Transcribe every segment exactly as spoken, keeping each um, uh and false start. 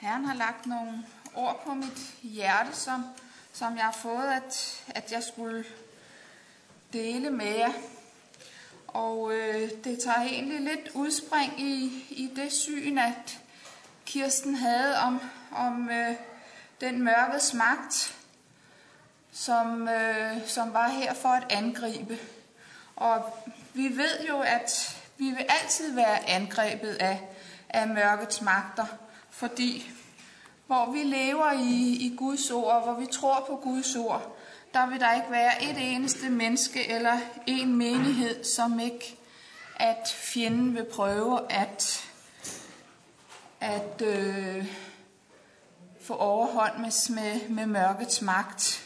Herren har lagt nogle ord på mit hjerte, som, som jeg har fået, at, at jeg skulle dele med jer. Og øh, det tager egentlig lidt udspring i, i det syn, at Kirsten havde om, om øh, den mørkets magt, som, øh, som var her for at angribe. Og vi ved jo, at vi vil altid være angrebet af, af mørkets magter, fordi hvor vi lever i, i Guds ord, hvor vi tror på Guds ord, der vil der ikke være et eneste menneske eller en menighed, som ikke at fjenden vil prøve at, at øh, få overhånd med, med, med mørkets magt.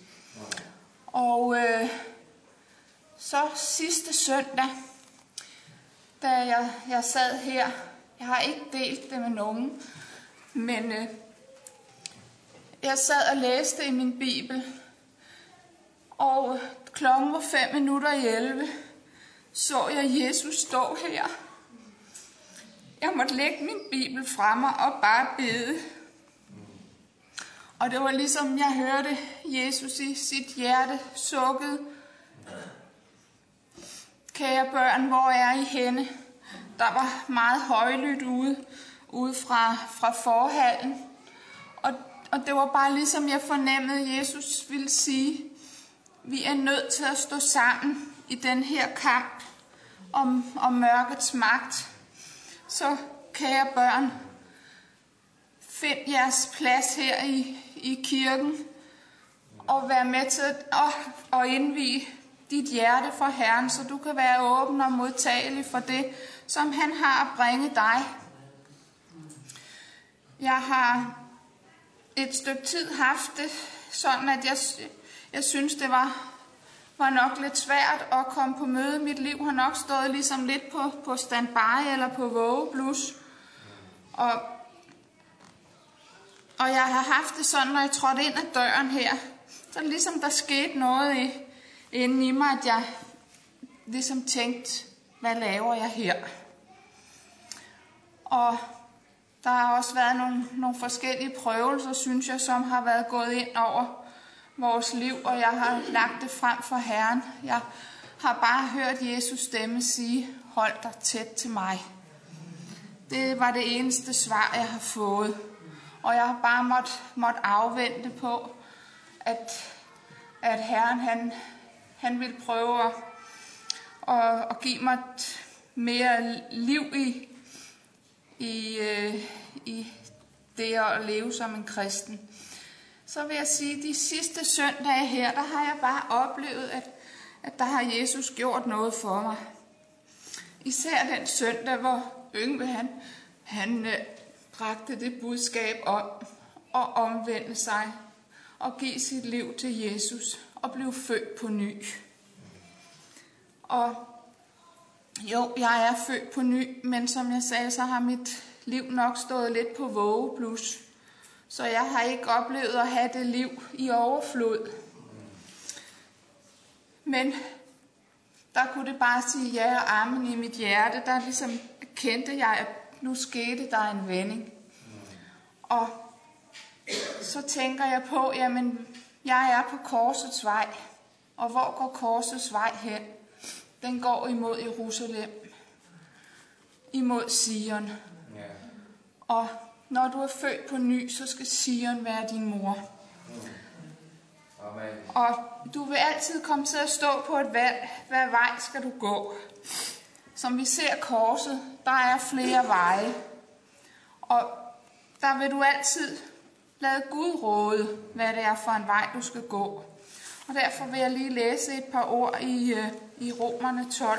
Og øh, så sidste søndag, da jeg, jeg sad her, jeg har ikke delt det med nogen, men øh, jeg sad og læste i min bibel, og klokken var fem minutter i elleve, så jeg Jesus stå her. Jeg måtte lægge min bibel fra mig og bare bede. Og det var ligesom, jeg hørte Jesus i sit hjerte sukkede. Kære børn, hvor er I henne? Der var meget højlydt ude, ude fra, fra forhallen. Og, og det var bare ligesom, jeg fornemmede, at Jesus ville sige, vi er nødt til at stå sammen i den her kamp om, om mørkets magt. Så kære børn, find jeres plads her i, i kirken, og vær med til at og, og indvie dit hjerte for Herren, så du kan være åben og modtagelig for det, som han har at bringe dig. Jeg har et stykke tid haft det sådan, at jeg, jeg synes, det var, var nok lidt svært at komme på møde. Mit liv har nok stået ligesom lidt på, på standby eller på vågeblus. Og, og jeg har haft det sådan, når jeg trådte ind ad døren her, så ligesom der skete noget i, inde i mig, at jeg ligesom tænkte, hvad laver jeg her? Og der har også været nogle, nogle forskellige prøvelser, synes jeg, som har været gået ind over vores liv, og jeg har lagt det frem for Herren. Jeg har bare hørt Jesus stemme sige, hold dig tæt til mig. Det var det eneste svar, jeg har fået. Og jeg har bare måtte, måtte afvente på, at, at Herren han, han vil prøve at, at, at give mig mere liv i, i, øh, i det at leve som en kristen. Så vil jeg sige, at de sidste søndage her, der har jeg bare oplevet, at, at der har Jesus gjort noget for mig. Især den søndag, hvor Yngve han, han øh, bragte det budskab om at omvende sig og give sit liv til Jesus og blive født på ny. Og jo, jeg er født på ny, men som jeg sagde, så har mit liv nok stået lidt på vågeblus. Så jeg har ikke oplevet at have det liv i overflod. Men der kunne det bare sige ja og amen i mit hjerte. Der ligesom kendte jeg, at nu skete der en vending. Og så tænker jeg på, jamen jeg er på korsets vej. Og hvor går korsets vej hen? Den går imod Jerusalem. Imod Sion. Og når du er født på ny, så skal Sion være din mor. Amen. Og du vil altid komme til at stå på et valg. Hvad vej skal du gå? Som vi ser korset, der er flere veje. Og der vil du altid lade Gud råde, hvad det er for en vej, du skal gå. Og derfor vil jeg lige læse et par ord i, i Romerne tolv.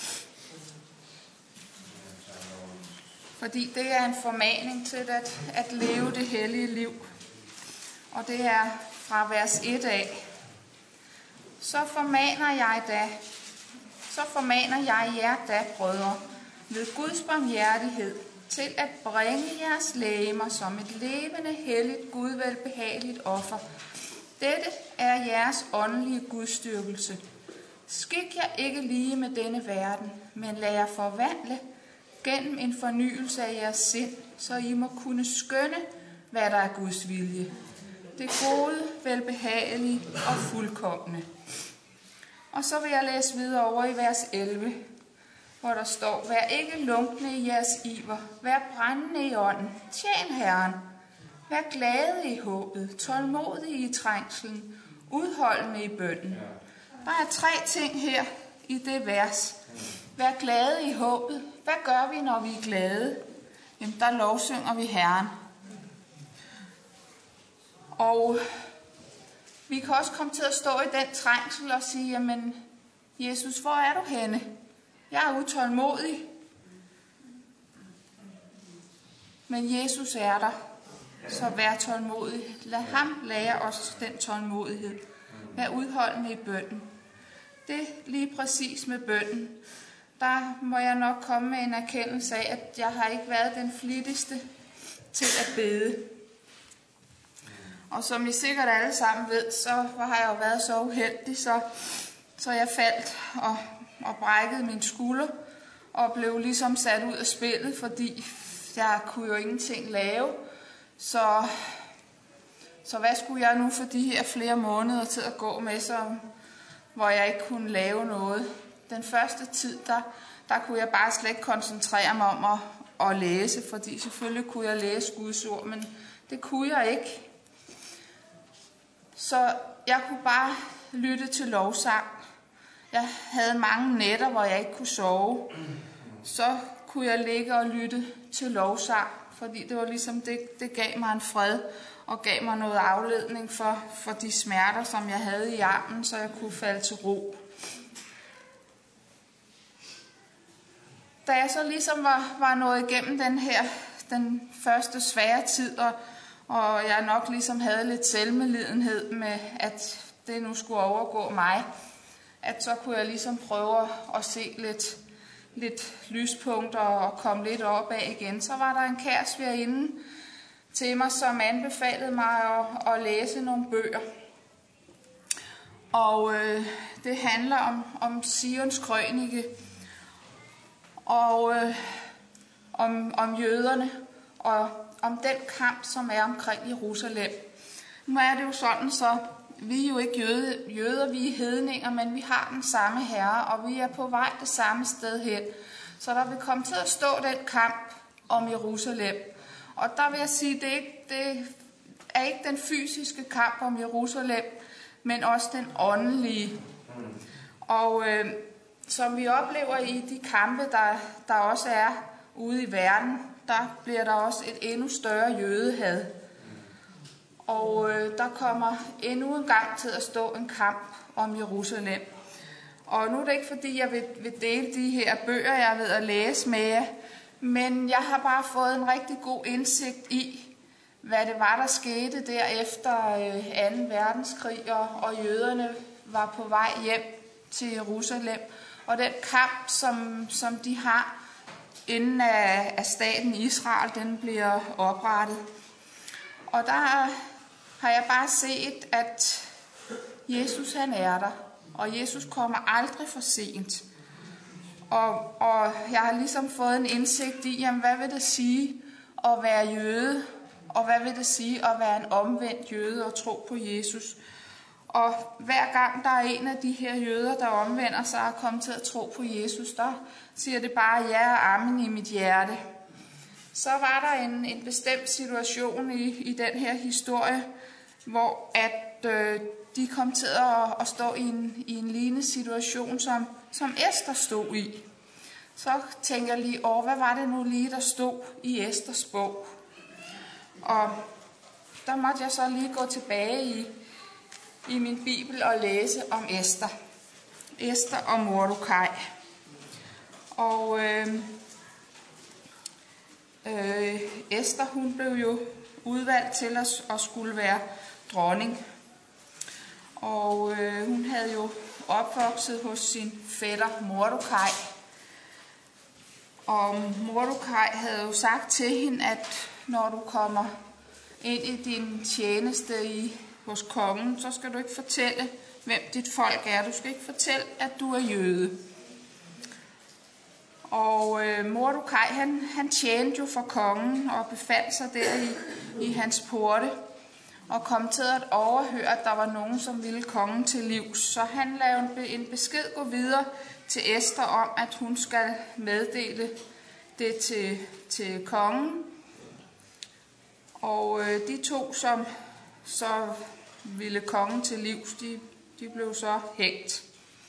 Fordi det er en formaning til at, at leve det hellige liv. Og det er fra vers et af. Så formaner jeg da, så formaner jeg jer da, brødre, ved Guds barmhjertighed, til at bringe jeres legemer som et levende, helligt, Gud velbehageligt offer. Dette er jeres åndelige gudstyrkelse. Skik jer ikke lige med denne verden, men lad jer forvandle gennem en fornyelse af jeres sind, så I må kunne skønne, hvad der er Guds vilje. Det gode, velbehagelige og fuldkomne. Og så vil jeg læse videre over i vers elleve, hvor der står: Vær ikke lunkne i jeres iver, vær brændende i ånden, tjen Herren, vær glade i håbet, tålmodige i trængslen, udholdende i bønnen. Der er tre ting her i det vers. Vær glade i håbet. Hvad gør vi, når vi er glade? Jamen, der lovsynger vi Herren. Og vi kan også komme til at stå i den trængsel og sige: jamen, Jesus, hvor er du henne? Jeg er utålmodig. Men Jesus er der, så vær tålmodig. Lad ham lære os den tålmodighed. Vær udholdende i bønnen. Det lige præcis med bønnen. Der må jeg nok komme med en erkendelse af, at jeg har ikke været den flittigste til at bede. Og som I sikkert alle sammen ved, så har jeg jo været så uheldig, så, så jeg faldt og, og brækkede min skulder og blev ligesom sat ud af spillet, fordi jeg kunne jo ingenting lave. Så, så hvad skulle jeg nu for de her flere måneder til at gå med, så, hvor jeg ikke kunne lave noget? Den første tid, der, der kunne jeg bare slet ikke koncentrere mig om at, at læse, fordi selvfølgelig kunne jeg læse Guds ord, men det kunne jeg ikke. Så jeg kunne bare lytte til lovsang. Jeg havde mange nætter, hvor jeg ikke kunne sove. Så kunne jeg ligge og lytte til lovsang, fordi det var ligesom, det, det gav mig en fred, og gav mig noget afledning for, for de smerter, som jeg havde i armen, så jeg kunne falde til ro. Da jeg så ligesom var, var nået igennem den her, den første svære tid, og, og jeg nok ligesom havde lidt selvmedlidenhed med, at det nu skulle overgå mig, at så kunne jeg ligesom prøve at se lidt, lidt lyspunkter og komme lidt op af igen. Så var der en kær svigerinde til mig, som anbefalede mig at, at læse nogle bøger. Og øh, det handler om, om Sions krønike, og øh, om, om jøderne, og om den kamp, som er omkring Jerusalem. Nu er det jo sådan, så vi er jo ikke jøde, jøder, vi er hedninger, men vi har den samme herre, og vi er på vej det samme sted hen. Så der vil komme til at stå den kamp om Jerusalem. Og der vil jeg sige, det er ikke, det er ikke den fysiske kamp om Jerusalem, men også den åndelige. Og øh, som vi oplever i de kampe, der, der også er ude i verden, der bliver der også et endnu større jødehad. Og øh, der kommer endnu en gang til at stå en kamp om Jerusalem. Og nu er det ikke fordi, jeg vil, vil dele de her bøger, jeg er ved at læse med jer, men jeg har bare fået en rigtig god indsigt i, hvad det var, der skete der efter øh, anden verdenskrig, og, og jøderne var på vej hjem til Jerusalem. Og den kamp, som, som de har inden af, af staten Israel, den bliver oprettet. Og der har jeg bare set, at Jesus han er der, og Jesus kommer aldrig for sent. Og, og jeg har ligesom fået en indsigt i, jamen, hvad vil det sige at være jøde, og hvad vil det sige at være en omvendt jøde og tro på Jesus. Og hver gang der er en af de her jøder, der omvender sig og kommer til at tro på Jesus, der siger det bare ja og amen i mit hjerte. Så var der en, en bestemt situation i, i den her historie, hvor at øh, de kom til at, at stå i en, i en lignende situation, som, som Esther stod i. Så tænker jeg lige over, hvad var det nu lige, der stod i Esters bog? Og der måtte jeg så lige gå tilbage i, i min bibel og læse om Esther. Esther og Mordokaj. Og øh, øh, Esther, hun blev jo udvalgt til at, at skulle være dronning. Og øh, hun havde jo opvokset hos sin fætter Mordokaj. Og Mordokaj havde jo sagt til hende, at når du kommer ind i din tjeneste i, hos kongen, så skal du ikke fortælle, hvem dit folk er. Du skal ikke fortælle, at du er jøde. Og øh, Mordokaj, han, han tjente jo for kongen og befandt sig der i, i hans porte, og kom til at overhøre, at der var nogen, som ville kongen til livs. Så han lavede en besked gå videre til Ester om, at hun skal meddele det til, til kongen. Og øh, de to, som så ville kongen til livs, de, de blev så hængt.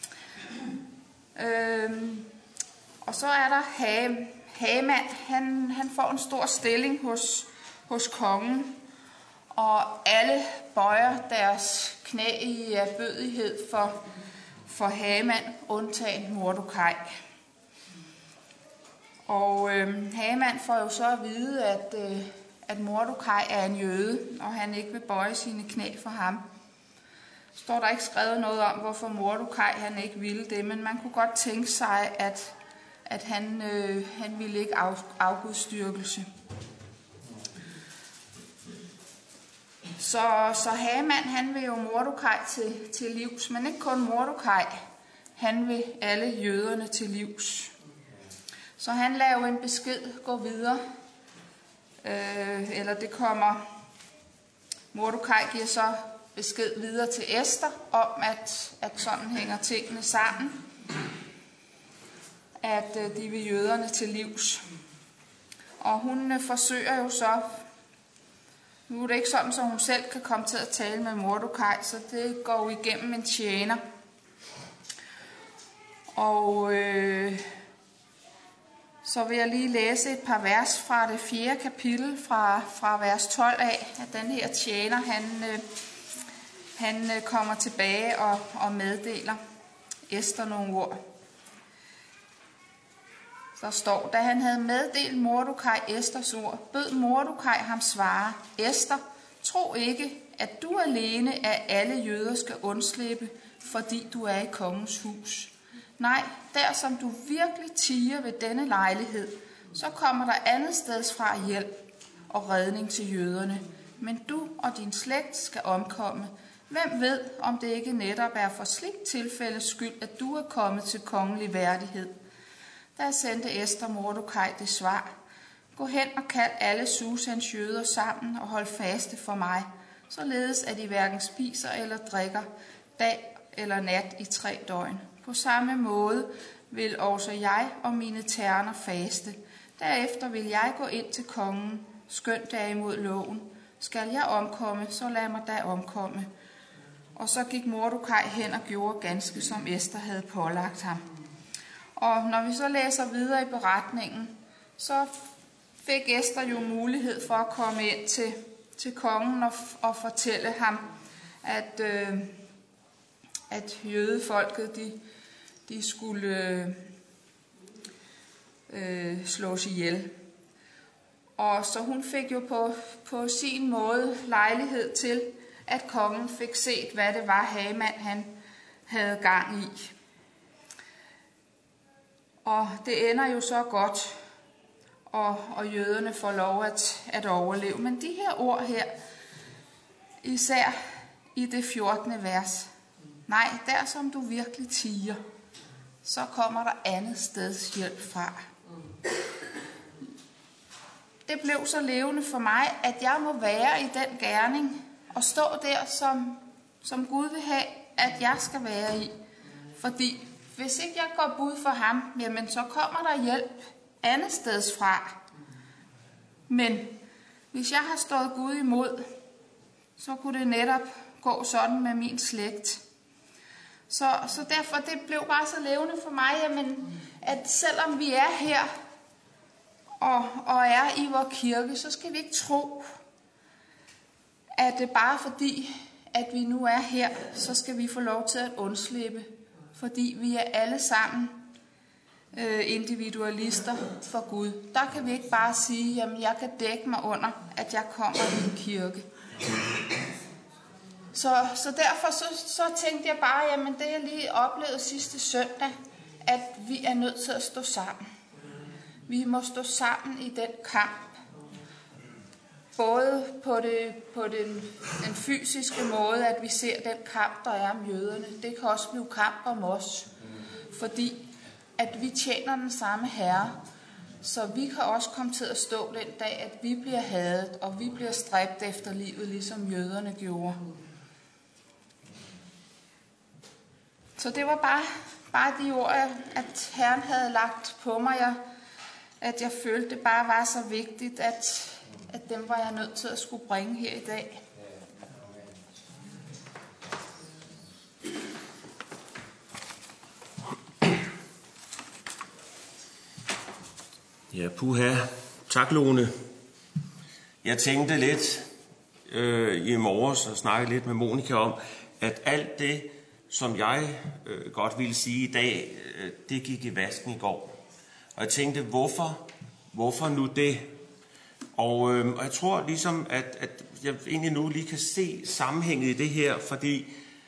Øhm, og så er der Hage, Hagemann. Han, han får en stor stilling hos, hos kongen, og alle bøjer deres knæ i ærbødighed for, for Hagemann, undtagen Mordokaj. Og øh, Hagemann får jo så at vide, at, øh, at Mordokaj er en jøde, og han ikke vil bøje sine knæ for ham. Står der ikke skrevet noget om, hvorfor Mordokaj han ikke ville det, men man kunne godt tænke sig, at, at han, øh, han ville ikke af, afgudstyrkelse. Så, så Hagemann, han vil jo Mordokaj til, til livs, men ikke kun Mordokaj, han vil alle jøderne til livs. Så han lader jo en besked gå videre, øh, eller det kommer, Mordokaj giver så besked videre til Ester om, at, at sådan hænger tingene sammen, at øh, de vil jøderne til livs. Og hun øh, forsøger jo så, nu er det ikke sådan, så hun selv kan komme til at tale med Mordokaj, så det går jo igennem en tjener. Og øh, så vil jeg lige læse et par vers fra det fjerde kapitel, fra, fra vers tolv af, at den her tjener, han, øh, han øh, kommer tilbage og, og meddeler Ester nogle ord. Der står, da han havde meddelt Mordokaj Esters ord, bød Mordokaj ham svare, Ester, tro ikke, at du alene af alle jøder skal undslippe, fordi du er i kongens hus. Nej, der som du virkelig tiger ved denne lejlighed, så kommer der andet steds fra hjælp og redning til jøderne. Men du og din slægt skal omkomme. Hvem ved, om det ikke netop er for sligt tilfældes skyld, at du er kommet til kongelig værdighed? Der sendte Ester Mordokaj det svar. Gå hen og kald alle Susans jøder sammen og hold faste for mig, således at I hverken spiser eller drikker dag eller nat i tre døgn. På samme måde vil også jeg og mine terner faste. Derefter vil jeg gå ind til kongen, skønt derimod loven. Skal jeg omkomme, så lad mig da omkomme. Og så gik Mordokaj hen og gjorde ganske, som Ester havde pålagt ham. Og når vi så læser videre i beretningen, så fik Ester jo mulighed for at komme ind til, til kongen og, og fortælle ham, at, øh, at jødefolket, de, de skulle øh, øh, slås ihjel. Og så hun fik jo på, på sin måde lejlighed til, at kongen fik set, hvad det var, Hagemann han havde gang i. Og det ender jo så godt, og, og jøderne får lov at, at overleve. Men de her ord her, især i det fjortende vers, nej, der som du virkelig tiger, så kommer der andet steds hjælp fra. Det blev så levende for mig, at jeg må være i den gerning, og stå der, som, som Gud vil have, at jeg skal være i. Fordi hvis ikke jeg går bud for ham, jamen så kommer der hjælp andet steds fra. Men hvis jeg har stået Gud imod, så kunne det netop gå sådan med min slægt. Så, så derfor det blev bare så levende for mig, jamen, at selvom vi er her og, og er i vores kirke, så skal vi ikke tro, at det bare fordi, at vi nu er her, så skal vi få lov til at undslippe. Fordi vi er alle sammen øh, individualister for Gud. Der kan vi ikke bare sige, jamen jeg kan dække mig under, at jeg kommer i en kirke. Så, så derfor så, så tænkte jeg bare, jamen det jeg lige oplevede sidste søndag, at vi er nødt til at stå sammen. Vi må stå sammen i den kamp. Både på, det, på den, den fysiske måde, at vi ser den kamp, der er om jøderne. Det kan også blive kamp om os. Fordi at vi tjener den samme Herre, så vi kan også komme til at stå den dag, at vi bliver hadet, og vi bliver stræbt efter livet, ligesom jøderne gjorde. Så det var bare, bare de ord, at Herren havde lagt på mig, jeg, at jeg følte, det bare var så vigtigt, at, at dem var jeg nødt til at skulle bringe her i dag. Ja, puha. Tak, Lone. Jeg tænkte lidt øh, i morges og snakkede lidt med Monika om, at alt det, som jeg øh, godt ville sige i dag, øh, det gik i vasken i går. Og jeg tænkte, hvorfor? Hvorfor nu det? Og, øh, og jeg tror ligesom, at, at jeg egentlig nu lige kan se sammenhænget i det her, fordi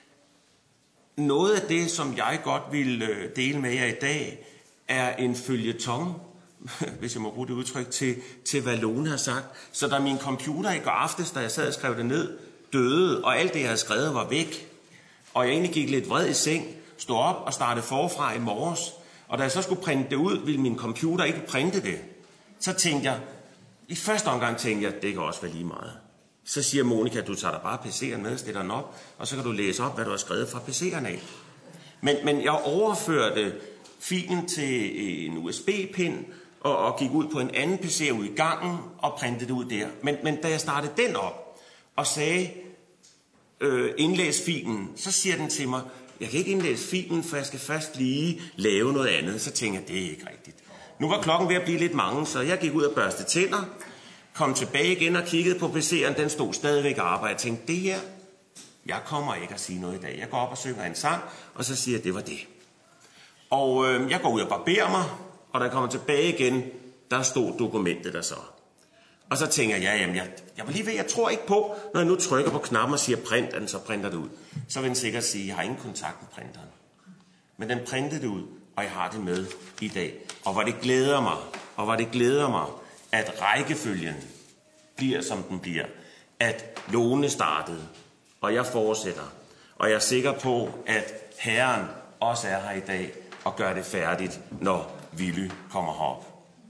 noget af det, som jeg godt vil øh, dele med jer i dag, er en føljeton, hvis jeg må bruge det udtryk, til, til hvad Lone har sagt. Så da min computer i går aftes, da jeg sad og skrev det ned, døde, og alt det, jeg havde skrevet, var væk, og jeg egentlig gik lidt vred i seng, stod op og startede forfra i morges, og da jeg så skulle printe det ud, ville min computer ikke printe det. Så tænkte jeg, i første omgang tænkte jeg, det kan også være lige meget. Så siger Monika, du tager da bare P C'en med, stiller den op, og så kan du læse op, hvad du har skrevet fra P C'erne af. Men, men jeg overførte filen til en U S B-pind, og, og gik ud på en anden P C ude i gangen, og printede det ud der. Men, men da jeg startede den op, og sagde, øh, indlæs filen, så siger den til mig, jeg kan ikke indlæse filen, for jeg skal først lige lave noget andet. Så tænker jeg, det er ikke rigtigt. Nu var klokken ved at blive lidt mange, så jeg gik ud og børste tænder, kom tilbage igen og kiggede på P C'eren, den stod stadigvæk og arbejdede. Jeg tænkte, det her, jeg kommer ikke at sige noget i dag. Jeg går op og synger en sang, og så siger jeg, det var det. Og øh, jeg går ud og barberer mig, og da jeg kommer tilbage igen, der stod dokumentet der så. Og så tænker jeg, ja, jamen, jeg, jeg var lige ved, jeg tror ikke på, når jeg nu trykker på knappen og siger print, at den så printer det ud. Så vil den sikkert sige, jeg har ingen kontakt med printeren. Men den printede det ud, og jeg har det med i dag. Og hvor det glæder mig, og hvor det glæder mig, at rækkefølgen bliver, som den bliver. At Lone startede, og jeg fortsætter. Og jeg er sikker på, at Herren også er her i dag, og gør det færdigt, når Willy kommer herop.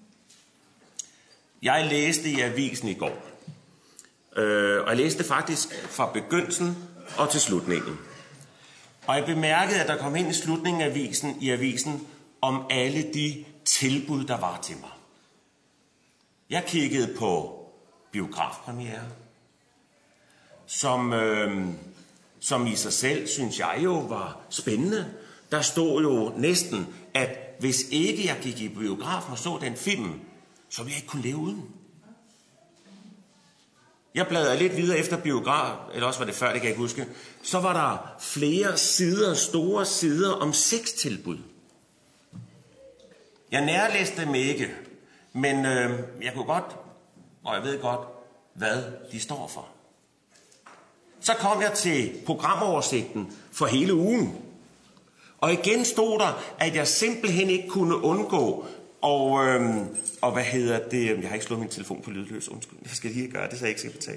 Jeg læste i avisen i går, øh, og jeg læste faktisk fra begyndelsen og til slutningen. Og jeg bemærkede, at der kom ind i slutningen af avisen, i avisen om alle de tilbud, der var til mig. Jeg kiggede på biografpremiere, som, øh, som i sig selv, synes jeg jo, var spændende. Der stod jo næsten, at hvis ikke jeg gik i biografen og så den film, så ville jeg ikke kunne leve uden. Jeg bladrede lidt videre efter biograf, eller også var det før, det kan jeg ikke huske. Så var der flere sider, store sider om sextilbud. Jeg nærlæste dem ikke, men øh, jeg kunne godt, og jeg ved godt, hvad de står for. Så kom jeg til programoversigten for hele ugen. Og igen stod der, at jeg simpelthen ikke kunne undgå, og, øhm, og hvad hedder det, jeg har ikke slået min telefon på lydløs, undskyld, jeg skal lige gøre det, så jeg ikke skal betale.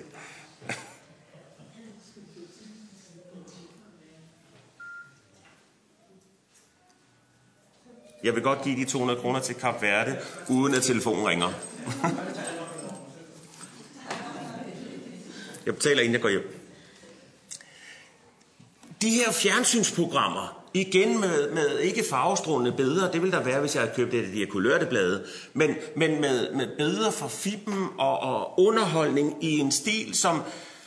Jeg vil godt give de to hundrede kroner til Kap Verde, uden at telefonen ringer. Jeg betaler, inden jeg går hjem. De her fjernsynsprogrammer, igen med, med ikke farvestrålende billeder, det ville der være, hvis jeg havde købt et af de her kulørteblade, men, men med, med billeder fra fippen og, og underholdning i en stil, som,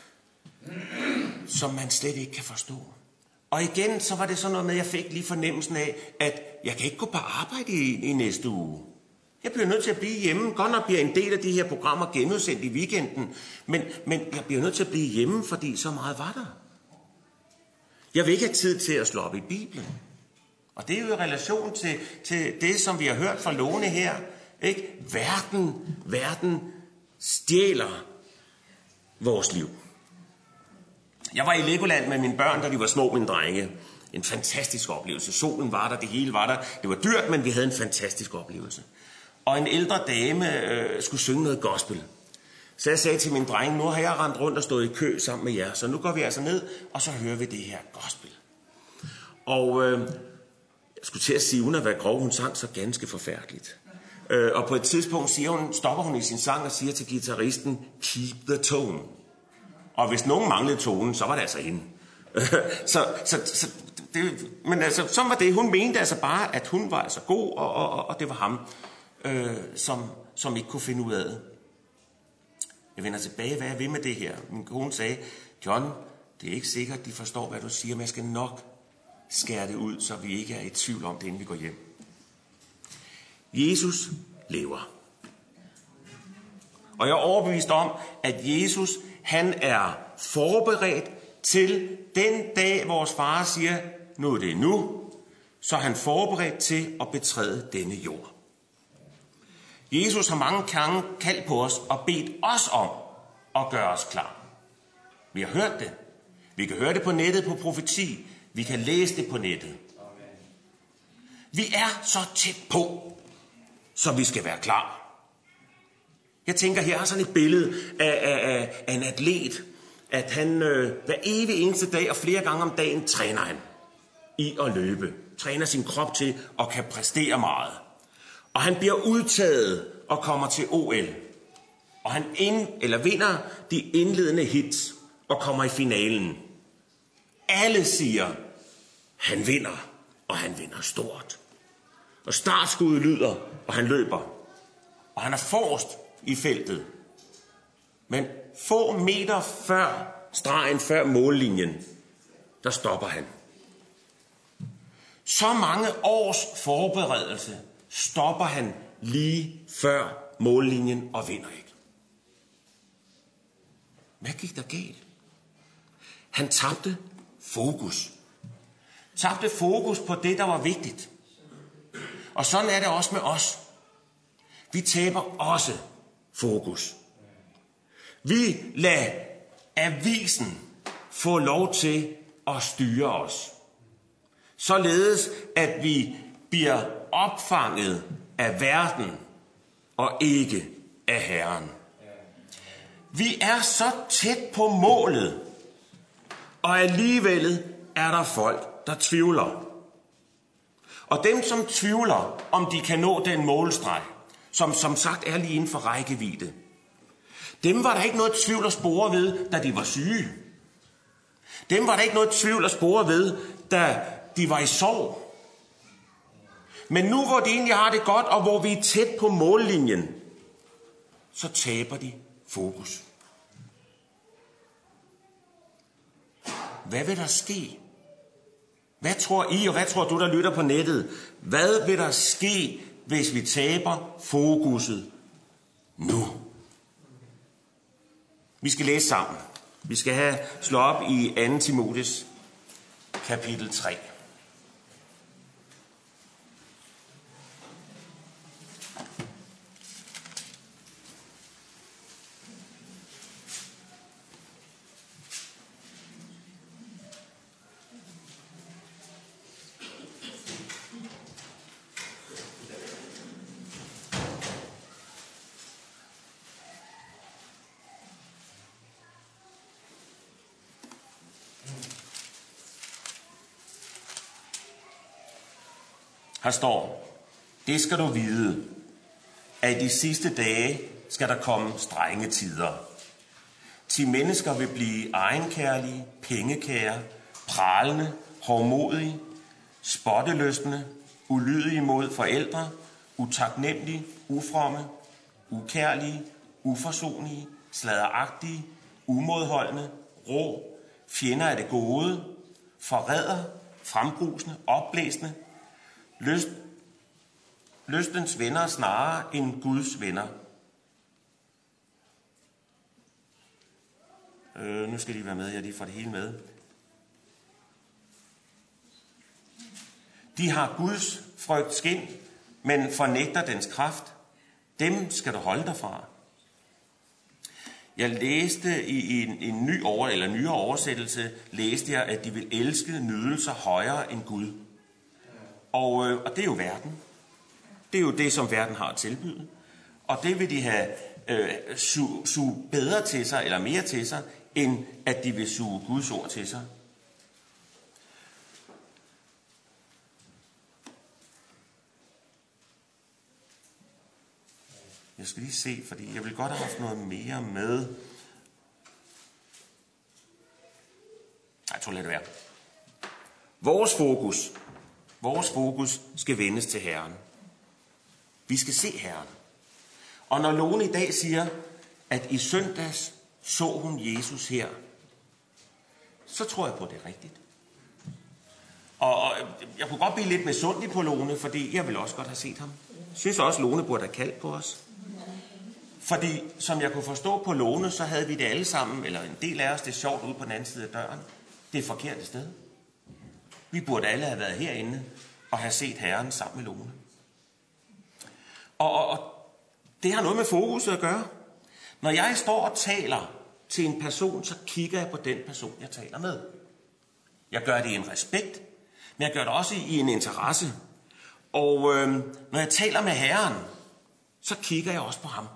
som man slet ikke kan forstå. Og igen, så var det sådan noget med, at jeg fik lige fornemmelsen af, at jeg kan ikke gå på arbejde i, i næste uge. Jeg bliver nødt til at blive hjemme. Godt nok bliver en del af de her programmer genudsendt i weekenden, men, men jeg bliver nødt til at blive hjemme, fordi så meget var der. Jeg vil ikke have tid til at slå op i Bibelen. Og det er jo i relation til, til det, som vi har hørt fra Lone her. Ikke? Verden, verden stjæler vores liv. Jeg var i Legoland med mine børn, da de var små, mine drenge. En fantastisk oplevelse. Solen var der, det hele var der. Det var dyrt, men vi havde en fantastisk oplevelse. Og en ældre dame øh, skulle synge noget gospel. Så jeg sagde til min dreng, nu har jeg rendt rundt og stået i kø sammen med jer, så nu går vi altså ned, og så hører vi det her gospel. Og øh, jeg skulle til at sige, uden at være grov, hun sang så ganske forfærdeligt. Øh, og på et tidspunkt siger hun, stopper hun i sin sang og siger til guitaristen, keep the tone. Og hvis nogen manglede tonen, så var det altså hende. så, så, så det, men altså, så var det. Hun mente altså bare, at hun var altså god, og, og, og det var ham, øh, som, som ikke kunne finde ud af det. Jeg vender tilbage, hvad jeg vil med det her. Min kone sagde, John, det er ikke sikkert, de forstår, hvad du siger, men jeg skal nok skære det ud, så vi ikke er i tvivl om det, inden vi går hjem. Jesus lever. Og jeg er overbevist om, at Jesus, han er forberedt til den dag, vores far siger, nu er det nu, så er han forberedt til at betræde denne jord. Jesus har mange gange kaldt på os og bedt os om at gøre os klar. Vi har hørt det. Vi kan høre det på nettet på profeti. Vi kan læse det på nettet. Vi er så tæt på, så vi skal være klar. Jeg tænker, her er sådan et billede af, af, af en atlet, at han øh, hver evig eneste dag og flere gange om dagen træner han i at løbe. Træner sin krop til og kan præstere meget. Og han bliver udtaget og kommer til O L. Og han ind, eller vinder de indledende hits og kommer i finalen. Alle siger, han vinder, og han vinder stort. Og startskuddet lyder, og han løber. Og han er forrest i feltet. Men få meter før stregen, før mållinjen, der stopper han. Så mange års forberedelse stopper han lige før mållinjen og vinder ikke. Hvad gik der galt? Han tabte fokus. Tabte fokus på det, der var vigtigt. Og sådan er det også med os. Vi taber også fokus. Vi lader avisen få lov til at styre os. Således at vi bliver opfanget af verden og ikke af Herren. Vi er så tæt på målet, og alligevel er der folk, der tvivler. Og dem, som tvivler, om de kan nå den målstreg, som som sagt er lige inden for rækkevidde, dem var der ikke noget tvivl at spore ved, da de var syge. Dem var der ikke noget tvivl at spore ved, da de var i sorg. Men nu, hvor de egentlig har det godt, og hvor vi er tæt på mållinjen, så taber de fokus. Hvad vil der ske? Hvad tror I, og hvad tror du, der lytter på nettet? Hvad vil der ske, hvis vi taber fokuset nu? Vi skal læse sammen. Vi skal have slået op i anden Timotheus kapitel tre. Her står, det skal du vide, at i de sidste dage skal der komme strenge tider. Til mennesker vil blive egenkærlige, pengekære, pralende, hovmodige, spottelystne, ulydige mod forældre, utaknemmelige, ufromme, ukærlige, uforsonlige, sladderagtige, umodholdende, rå, fjender af det gode, forræder, frembrusende, opblæsende, Lyst, lystens venner snarere end Guds venner. Øh, nu skal de være med, jeg lige får det hele med. De har Guds frygt skind, men fornægter dens kraft. Dem skal du holde dig fra. Jeg læste i en, en ny over, eller nyere oversættelse, læste jeg, at de vil elske nydelser højere end Gud. Og, øh, og det er jo verden. Det er jo det, som verden har at tilbyde. Og det vil de have øh, suge su bedre til sig, eller mere til sig, end at de vil suge Guds ord til sig. Jeg skal lige se, fordi jeg vil godt have haft noget mere med. Jeg tror, lad det være. Vores fokus, vores fokus skal vendes til Herren. Vi skal se Herren. Og når Lone i dag siger, at i søndags så hun Jesus her, så tror jeg på, at det er rigtigt. Og jeg kunne godt blive lidt misundelig på Lone, fordi jeg vil også godt have set ham. Jeg synes også, at Lone burde have kaldt på os. Fordi, som jeg kunne forstå på Lone, så havde vi det alle sammen, eller en del af os, det er sjovt ude på den anden side af døren. Det er et forkert sted. Vi burde alle have været herinde og have set Herren sammen med Lone. Og, og, og det har noget med fokuset at gøre. Når jeg står og taler til en person, så kigger jeg på den person, jeg taler med. Jeg gør det i en respekt, men jeg gør det også i en interesse. Og øh, når jeg taler med Herren, så kigger jeg også på ham.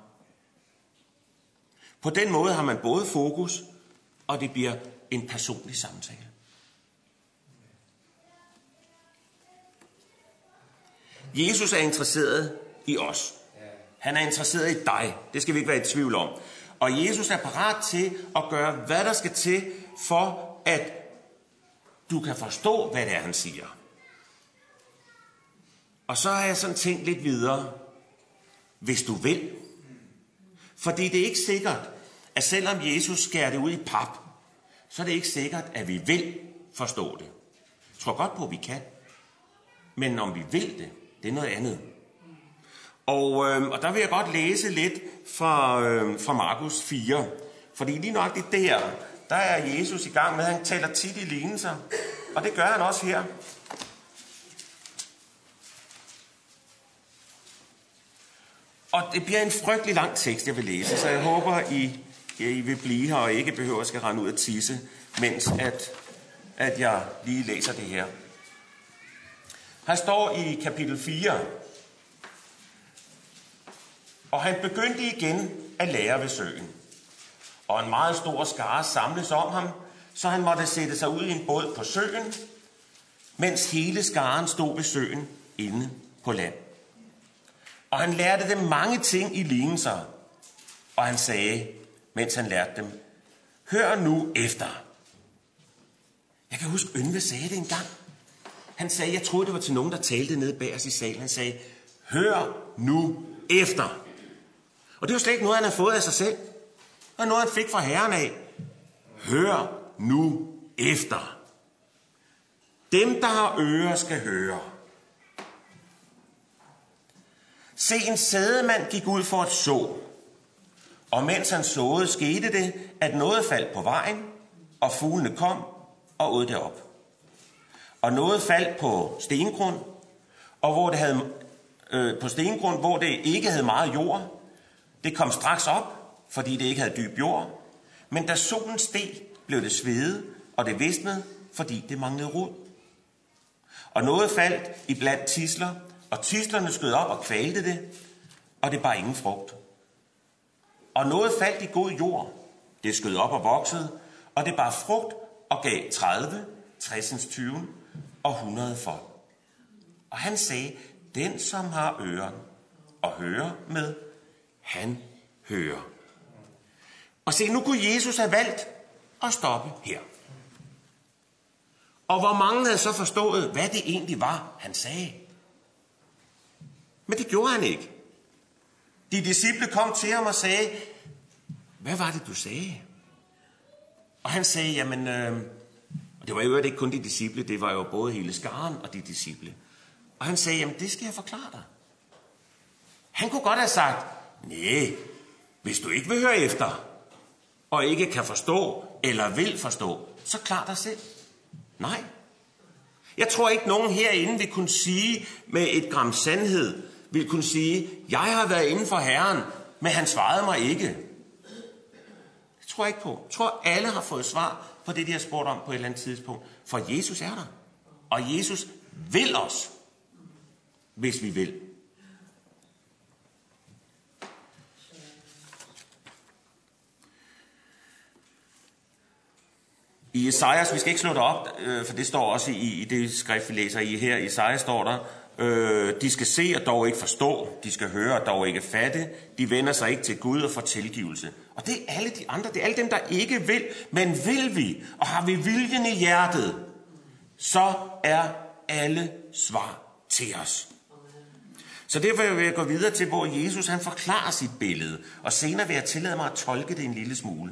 På den måde har man både fokus, og det bliver en personlig samtale. Jesus er interesseret i os. Han er interesseret i dig. Det skal vi ikke være i tvivl om. Og Jesus er parat til at gøre, hvad der skal til, for at du kan forstå, hvad det er, han siger. Og så har jeg sådan tænkt lidt videre. Hvis du vil. Fordi det er ikke sikkert, at selvom Jesus skærer det ud i pap, så er det ikke sikkert, at vi vil forstå det. Jeg tror godt på, at vi kan. Men om vi vil det, det er noget andet. Og, øh, og der vil jeg godt læse lidt fra, øh, fra Markus fire. Fordi lige nok det der, der er Jesus i gang med, han taler tit i lignelser. Og det gør han også her. Og det bliver en frygtelig lang tekst, jeg vil læse, så jeg håber, I, I vil blive her og ikke behøver at skal rende ud og tisse, mens at, at jeg lige læser det her. Han står i kapitel fire, og han begyndte igen at lære ved søen. Og en meget stor skare samles om ham, så han måtte sætte sig ud i en båd på søen, mens hele skaren stod ved søen inde på land. Og han lærte dem mange ting i lignelser, og han sagde, mens han lærte dem, hør nu efter. Jeg kan huske, Yngve sagde det engang. Han sagde, jeg troede, det var til nogen, der talte nede bag os i salen. Han sagde, hør nu efter. Og det var slet ikke noget, han havde fået af sig selv. Det var noget, han fik fra Herren af. Hør nu efter. Dem, der har ører, skal høre. Se, en sædemand gik ud for at så. Og mens han såede, skete det, at noget faldt på vejen, og fuglene kom og åd det op. Og noget faldt på stengrund, og hvor det havde, øh, på stengrund, hvor det ikke havde meget jord. Det kom straks op, fordi det ikke havde dyb jord. Men da solen steg, blev det svedet, og det visnede, fordi det manglede rod. Og noget faldt i blandt tisler, og tislerne skød op og kvalte det, og det bar ingen frugt. Og noget faldt i god jord. Det skød op og voksede, og det bar frugt og gav tredive, tres, tyve og hundrede folk. Og han sagde, den som har øren og hører med, han hører. Og se, nu kunne Jesus have valgt at stoppe her. Og hvor mange havde så forstået, hvad det egentlig var, han sagde. Men det gjorde han ikke. De disciple kom til ham og sagde, hvad var det, du sagde? Og han sagde, jamen, øh, og det var jo ikke kun de disciple, det var jo både hele skaren og de disciple. Og han sagde, jamen, det skal jeg forklare dig. Han kunne godt have sagt, nej, hvis du ikke vil høre efter, og ikke kan forstå, eller vil forstå, så klar dig selv. Nej. Jeg tror ikke, nogen herinde vil kunne sige med et gram sandhed, vil kunne sige, jeg har været inden for Herren, men han svarede mig ikke. Det tror jeg ikke på. Jeg tror, alle har fået svar på det, de har spurgt om på et eller andet tidspunkt. For Jesus er der. Og Jesus vil os, hvis vi vil. I Esajas, vi skal ikke slå det op, for det står også i, i det skrift, vi læser i her. I Esajas står der, Øh, de skal se og dog ikke forstå. De skal høre og dog ikke fatte. De vender sig ikke til Gud og får tilgivelse. Og det er alle de andre. Det er alle dem, der ikke vil. Men vil vi, og har vi viljen i hjertet, så er alle svar til os. Så derfor vil jeg gå videre til, hvor Jesus han forklarer sit billede. Og senere vil jeg tillade mig at tolke det en lille smule.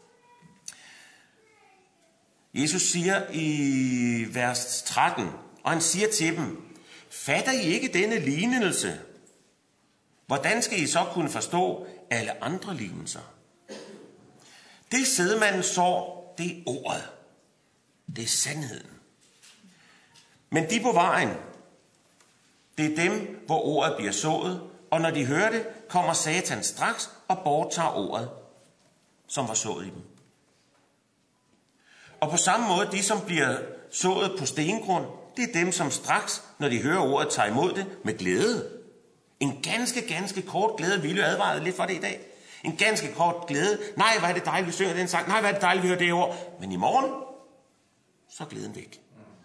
Jesus siger i vers tretten, og han siger til dem, fatter I ikke denne lignelse? Hvordan skal I så kunne forstå alle andre lignelser? Det sædemanden sår, det er ordet. Det er sandheden. Men de på vejen, det er dem, hvor ordet bliver sået, og når de hører det, kommer Satan straks og borttager ordet, som var sået i dem. Og på samme måde, de som bliver sået på stengrund, det er dem, som straks, når de hører ordet, tager imod det med glæde. En ganske, ganske kort glæde. Vi jo advaret lidt for det i dag. En ganske kort glæde. Nej, hvor er det dejligt, vi synger den sang. Nej, hvor er det dejligt, vi hører det ord. Men i morgen, så er glæden væk.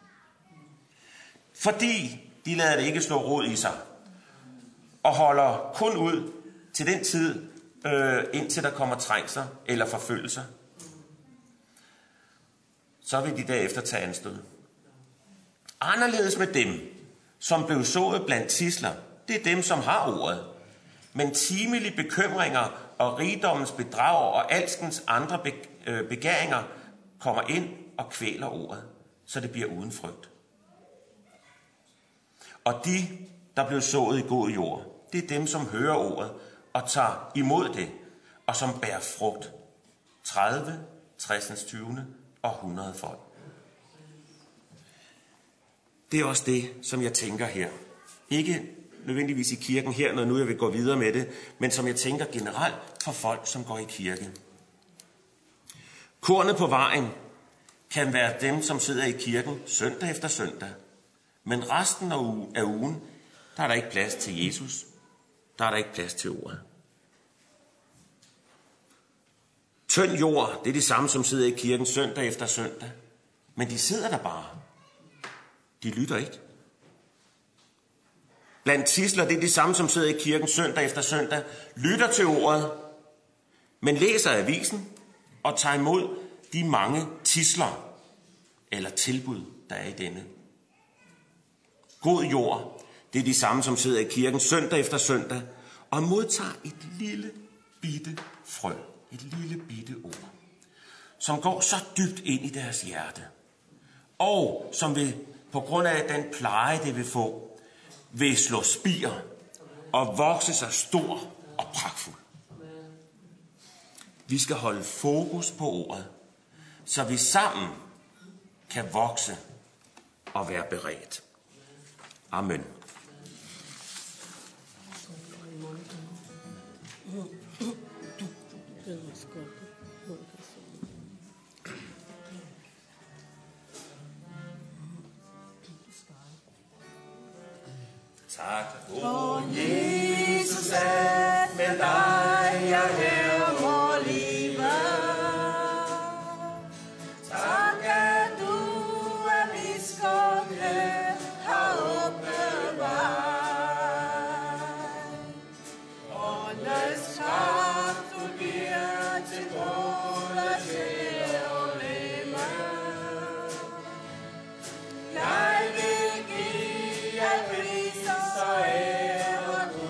Fordi de lader det ikke slå rod i sig. Og holder kun ud til den tid, øh, indtil der kommer trængsler eller forfølgelser. Så vil de derefter tage anstød. Anderledes med dem, som blev sået blandt tidsler, det er dem, som har ordet. Men timelige bekymringer og rigdommens bedrag og alskens andre begæringer kommer ind og kvæler ordet, så det bliver uden frygt. Og de, der blev sået i god jord, det er dem, som hører ordet og tager imod det, og som bærer frugt. tredive, tres, tyve og hundrede folk. Det er også det, som jeg tænker her. Ikke nødvendigvis i kirken her, når nu jeg vil gå videre med det, men som jeg tænker generelt for folk, som går i kirke. Kornet på vejen kan være dem, som sidder i kirken søndag efter søndag. Men resten af ugen, der er der ikke plads til Jesus. Der er der ikke plads til ordet. Tynd jord, det er de samme, som sidder i kirken søndag efter søndag. Men de sidder der bare. De lytter ikke. Blandt tidsler, det er de samme, som sidder i kirken søndag efter søndag, lytter til ordet, men læser avisen og tager imod de mange tidsler eller tilbud, der er i denne. God jord, det er de samme, som sidder i kirken søndag efter søndag og modtager et lille bitte frø, et lille bitte ord, som går så dybt ind i deres hjerte, og som vil, på grund af den pleje, det vil få, vil slå spir og vokse sig stor og pragtfuld. Vi skal holde fokus på ordet, så vi sammen kan vokse og være beredt. Amen. Tak, o Jesus, at med dig jeg her må leve. Tak, at du af biskopene har åbnet vej. Åndens kraft du giver til både sjæl og lemme. Jeg vil give jer pris og ære.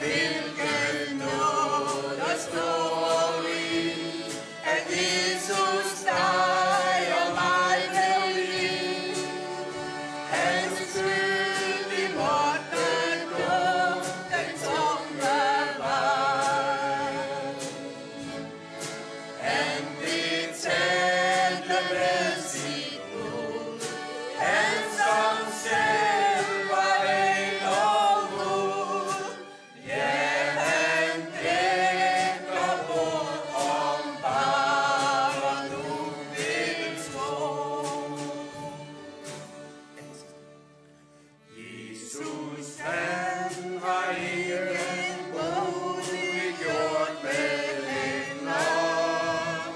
hvilken nåde og stor rig, at Jesus dig og mig blev lig. Hans skyld vi måtte gå den tunge vej. Han betalte med sit blod, han som selv var ren og god. Ja, han dækker bort om bare nu vil tro. Jesus, han var ingen bolig gjort med hænder.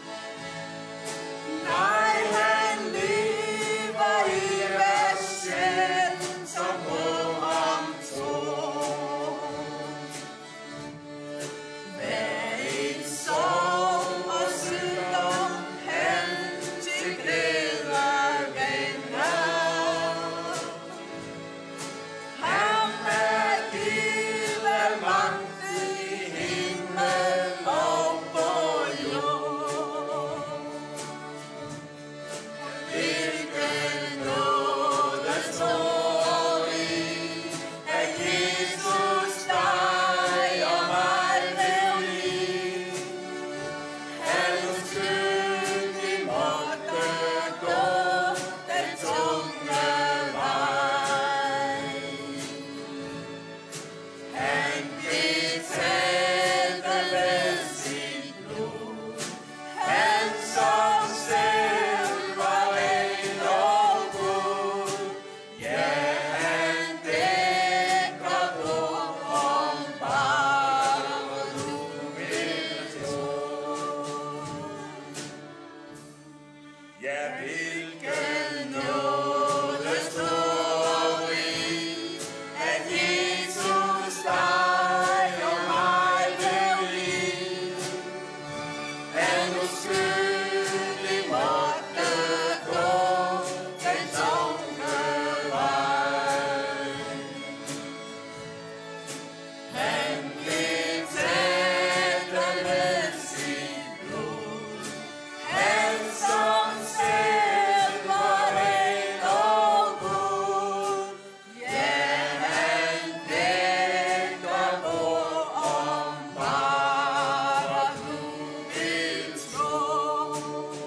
Nej, han lever i hver sjæl, som på ham tror. Hver en sorg og sygdom, han til glæde vender. Ham er givet magten i himmel og på jord. Hvilken nåde stor rig, at Jesus dig og mig blev lig. Hans skyld vi måtte gå den tunge vej. Han betalte med sit blod, han som selv var ren og god. Ja, han dækker bort om bare du vil tro. Ja, hvilken nåde stor rig, at Jesus dig og mig blev lig. Hans skyld vi måtte gå den tunge vej. Han betalte med sit blod, han som selv var ren og god. Ja, han dækker bort om bare du vil tro.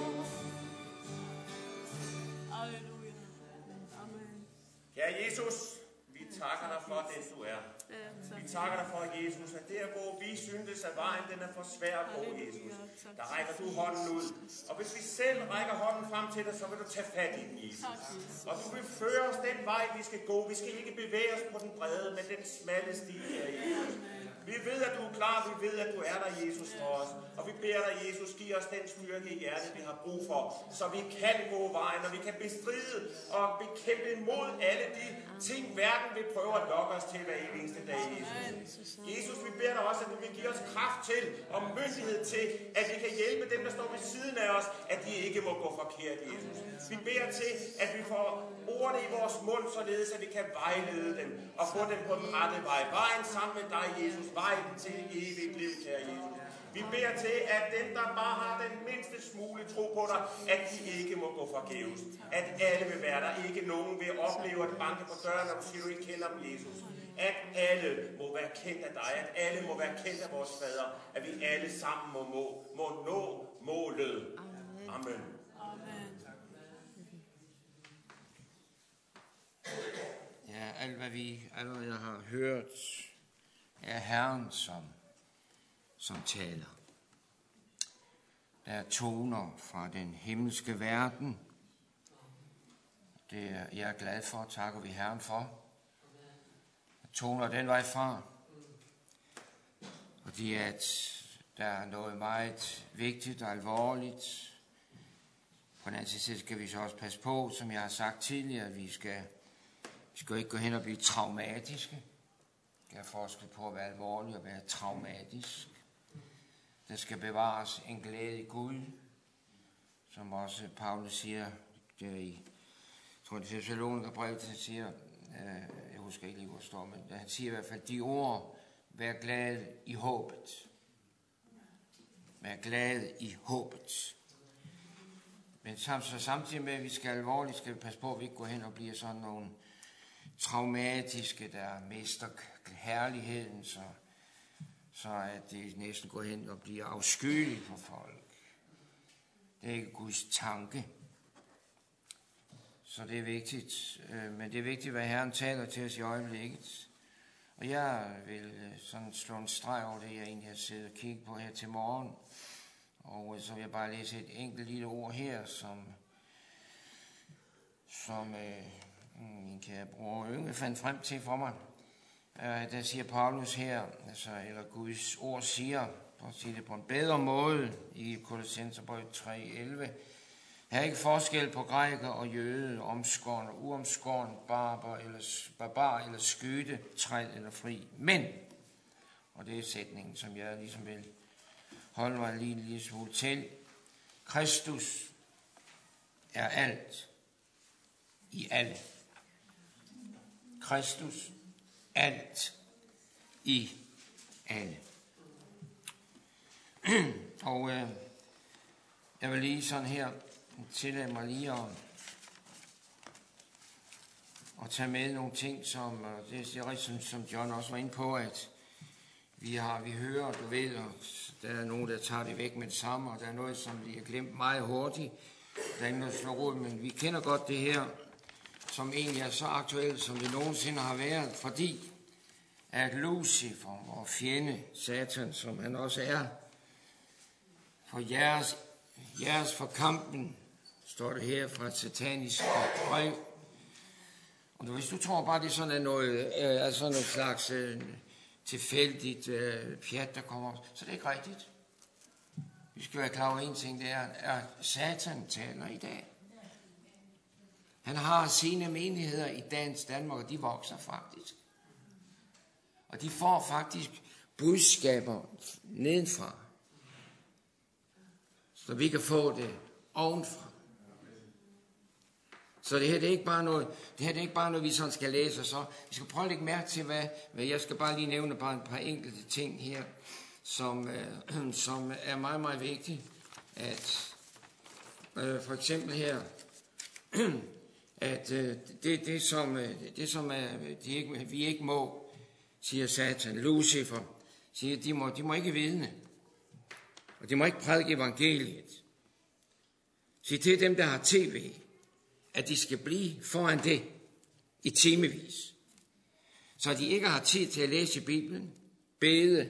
Halleluja. Amen. Kære Jesus, vi takker dig for den du er. Vi takker dig for, Jesus, at der hvor vi syntes, at vejen den er for svær at gå, Jesus, der rækker du hånden ud. Og hvis vi selv rækker hånden frem til dig, så vil du tage fat i den, Jesus. Og du vil føre os den vej, vi skal gå. Vi skal ikke bevæge os på den brede, men den smalle sti her, Jesus. Vi ved, at du er klar. Vi ved, at du er der, Jesus, for os. Og vi beder dig, Jesus, giv os den styrke i hjertet, vi har brug for, så vi kan gå vejen, og vi kan bestride og bekæmpe imod alle de ting, verden vil prøve at lokke os til hver eneste dag, Jesus. Jesus, vi beder dig også, at du vil give os kraft til og myndighed til, at vi kan hjælpe dem, der står ved siden af os, at de ikke må gå forkert, Jesus. Vi beder til, at vi får ordene i vores mund, således at vi kan vejlede dem og få dem på den rette vej. Vejen sammen med dig, Jesus. Vejen til evigt liv, kære Jesus. Vi beder til, at dem, der bare har den mindste smule tro på dig, at de ikke må gå forgæves. At alle vil være der. Ikke nogen vil opleve at banke på døren, når du siger, du ikke kender dem, Jesus. At alle må være kendt af dig. At alle må være kendt af vores fader. At vi alle sammen må, må, må nå målet. Amen. Amen. Ja, alt hvad vi allerede har hørt, er Herren, som, som taler. Der er toner fra den himmelske verden. Det er jeg er glad for, takker vi Herren for. Toner den vej fra. Fordi at der er noget meget vigtigt og alvorligt. På den anden side skal vi så også passe på, som jeg har sagt tidligere, vi skal, vi skal ikke gå hen og blive traumatiske. Der er forskel på at være alvorlig og være traumatisk. Der skal bevares en glæde i Gud, som også Paulus siger, der i, jeg tror det er Thessalonikerbrevet, han siger, øh, jeg husker ikke lige, hvor det står, men han siger i hvert fald, de ord, vær glad i håbet. Vær glad i håbet. Men så samtidig med, at vi skal alvorligt, skal vi passe på, at vi ikke går hen og bliver sådan nogle traumatiske, der mister herligheden, så, så at det næsten går hen og bliver afskyeligt for folk. Det er ikke Guds tanke. Så det er vigtigt. Men det er vigtigt, hvad Herren taler til os i øjeblikket. Og jeg vil sådan slå en streg over det, jeg egentlig har siddet og kigget på her til morgen. Og så vil jeg bare læse et enkelt lille ord her, som, som øh, min kære bror Yngve fandt frem til for mig. Øh, der siger Paulus her, altså, eller Guds ord siger, for at sige det på en bedre måde, i Kolossenserbrevet tre elleve. Her er ikke forskel på græker og jøde, omskåren og uomskåren, barbar eller, barbar eller skyde, træl eller fri. Men, og det er sætningen, som jeg ligesom vil holde mig lige en lille smule til. Kristus er alt i alle. Kristus alt i alle. Og øh, jeg vil lige sådan her tillade mig lige at, at tage med nogle ting, som det er rigtigt, som John også var inde på, at vi har, vi hører, du ved, og der er nogen, der tager det væk med det samme, og der er noget, som vi har glemt meget hurtigt. Der er ikke noget slå råd, men vi kender godt det her, som egentlig er så aktuelt, som det nogensinde har været, fordi at Lucifer, vores fjende, Satan, som han også er, for jeres, jeres for kampen, står det her fra et satanisk brev. Og hvis du tror bare, det er sådan noget, øh, altså noget slags øh, tilfældigt øh, pjat, der kommer op, så det er ikke rigtigt. Vi skal være klar over en ting, det er, at Satan taler i dag. Han har sine menigheder i dagens Danmark, og de vokser faktisk. Og de får faktisk budskaber nedenfra, så vi kan få det ovenfra. Så det her, det er ikke bare noget, det her det er ikke bare noget, vi sådan skal læse, så vi skal prøve at lægge mærke til, hvad, hvad jeg skal bare lige nævne bare et par enkelte ting her, som, øh, som er meget, meget vigtigt, at øh, for eksempel her, at øh, det, det som, øh, det som er, de ikke, vi ikke må, siger Satan, Lucifer, siger, de må, de må ikke vidne, og de må ikke prædike evangeliet. Sig til dem, der har tv, at de skal blive foran det i timevis, så de ikke har tid til at læse Bibelen, bede,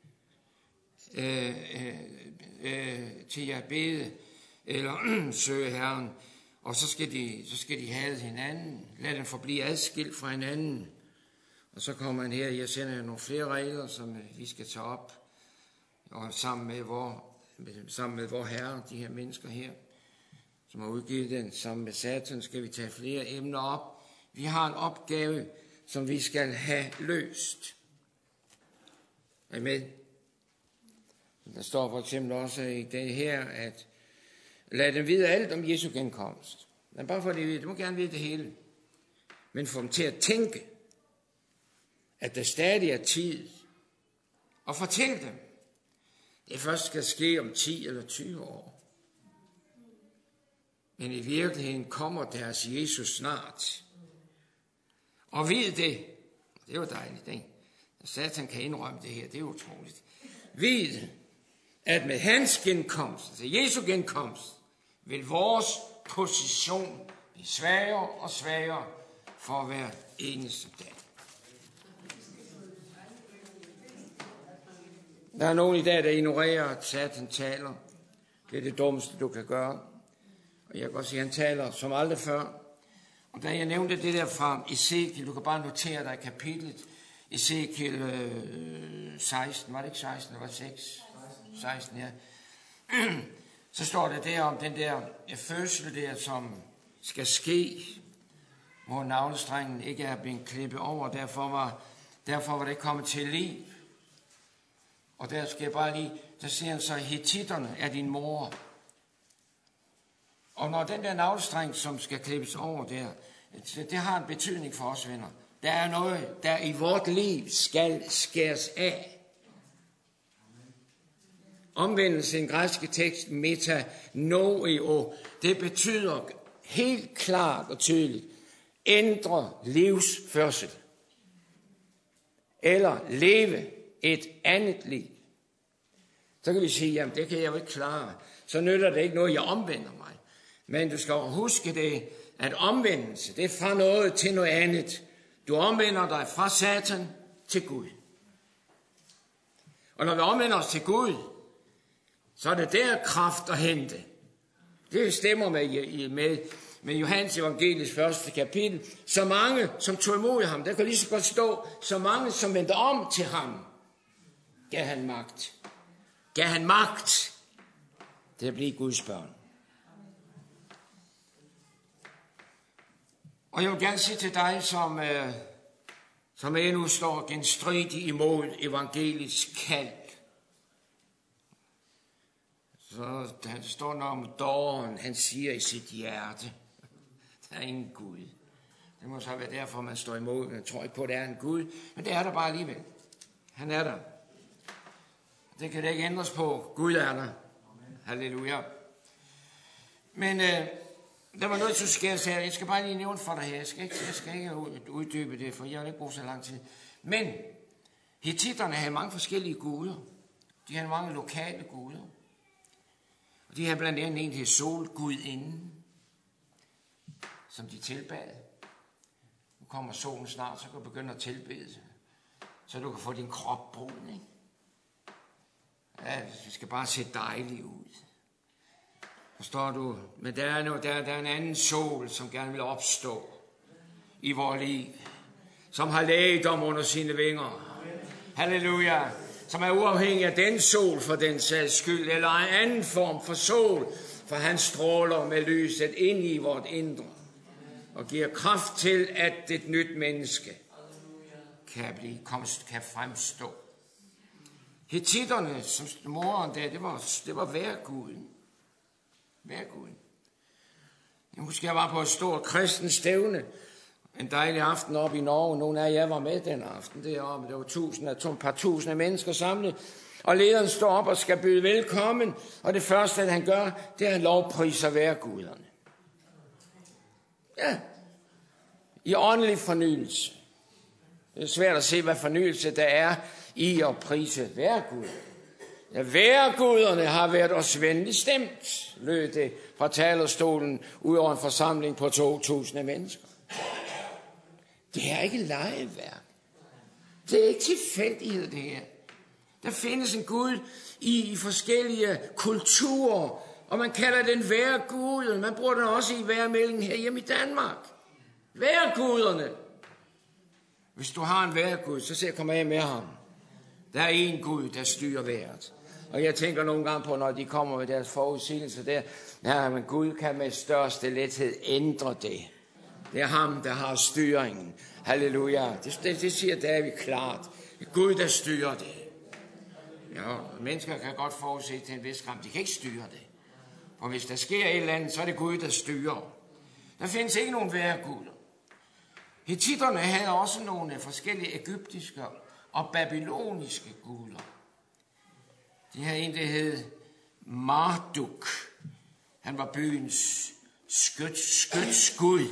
øh, øh, øh, til at bede, eller søge Herren, og så skal, de, så skal de have hinanden, lad dem forblive adskilt fra hinanden. Og så kommer han her, jeg sender nogle flere regler, som vi skal tage op, og sammen med vor, sammen med vor Herre, de her mennesker her, som har udgivet den, sammen med Satan, skal vi tage flere emner op. Vi har en opgave, som vi skal have løst. Er I med? Der står for eksempel også i det her, at lad dem vide alt om Jesu genkomst. Men bare for det vide, de må gerne vide det hele. Men få dem til at tænke, at der stadig er tid. Og fortæl dem, det først skal ske om ti eller tyve år. Men i virkeligheden kommer deres Jesus snart. Og ved det, det er jo dejligt, ikke? Satan kan indrømme det her, det er utroligt. Ved, at med hans genkomst, altså Jesu genkomst, vil vores position blive svagere og svagere for hver eneste dag. Der er nogen i dag, der ignorerer, at Satan taler. Det er det dummeste, du kan gøre. Og jeg kan godt sige, at han taler som aldrig før. Og da jeg nævnte det der fra Ezekiel, du kan bare notere dig kapitlet, Ezekiel øh, seksten, var det ikke seksten, det var seks? seksten, ja. Så står det der om den der fødsel der, som skal ske, hvor navlestrengen ikke er blevet klippet over, derfor var, derfor var det kommet til liv. Og der skal jeg bare lige, der siger han så, hetitterne er din mor. Og når den der navlestreng, som skal klippes over der, det har en betydning for os, venner. Der er noget, der i vort liv skal skæres af. Omvendelse i den græske tekst, metanoeo, det betyder helt klart og tydeligt, ændre livsførsel. Eller leve et andet liv. Så kan vi sige, jamen det kan jeg jo ikke klare. Så nytter det ikke noget, jeg omvender mig. Men du skal huske det, at omvendelse, det er fra noget til noget andet. Du omvender dig fra Satan til Gud. Og når vi omvender os til Gud, så er det der kraft at hente. Det stemmer med, med, med Johannes evangeliets første kapitel. Så mange, som tog imod ham, der kan lige så godt stå, så mange, som vendte om til ham, gav han magt. Gav han magt til at blive Guds børn. Og jeg vil gerne sige til dig, som, øh, som endnu står genstridig imod evangeliets kald. Så der står noget om dåren, han siger i sit hjerte, der er ingen Gud. Det må så være derfor, man står imod. Man tror ikke på, at der er en Gud, men det er der bare alligevel. Han er der. Det kan det ikke ændres på. Gud er der. Halleluja. Men øh, der var noget, du skal sige. Jeg skal bare lige nævne for dig her. Jeg skal ikke, jeg skal ikke uddybe det, for jeg har ikke brugt så lang tid. Men hittitterne havde mange forskellige guder. De havde mange lokale guder. Og de havde blandt andet en, der hed solgudinden, som de tilbad. Nu kommer solen snart, så kan du begynde at tilbede, så du kan få din krop brun, ikke? Ja, det skal bare se dejligt ud. Forstår du? Men der er, noget, der, der er en anden sol, som gerne vil opstå i vores liv. Som har lægedom under sine vinger. Halleluja. Som er uafhængig af den sol for den sags skyld, eller en anden form for sol, for han stråler med lyset ind i vort indre, og giver kraft til, at et nyt menneske kan, blive, kan fremstå. Hittitterne, som moren der, det var, det var vejrguden. Vejrguden. Jeg husker, jeg var på et stort kristens stævne, en dejlig aften oppe i Norge. Nogle af jer var med den aften deroppe. Der var tusinder, et par tusinde mennesker samlet. Og lederen står op og skal byde velkommen. Og det første, han gør, det er, at han lovpriser vejrguderne. Ja. I åndelig fornyelse. Det er svært at se, hvad fornyelse der er i at prise vejrgud. Ja, vejrguderne har været os venligt stemt, lød det fra talerstolen ud over en forsamling på to tusind mennesker. Det er ikke legeværk. Det er ikke tilfældighed, det her. Der findes en Gud i, i forskellige kulturer, og man kalder den vejrgud. Man bruger den også i vejrmeldingen her hjemme i Danmark. Vejrguderne. Hvis du har en vejrgud, så se, kom af med ham. Der er en Gud, der styrer vejret. Og jeg tænker nogle gange på, når de kommer med deres forudsigelser der, ja, men Gud kan med største lethed ændre det. Det er ham, der har styringen. Halleluja. Det, det, det siger David klart. Det er Gud, der styrer det. Ja, mennesker kan godt forudse til en vis grad. De kan ikke styre det. For hvis der sker et eller andet, så er det Gud, der styrer. Der findes ikke nogen vejrguder. Hittitterne havde også nogle forskellige egyptiske og babyloniske guder. De havde en, der hed Marduk. Han var byens skyt, skytsgud.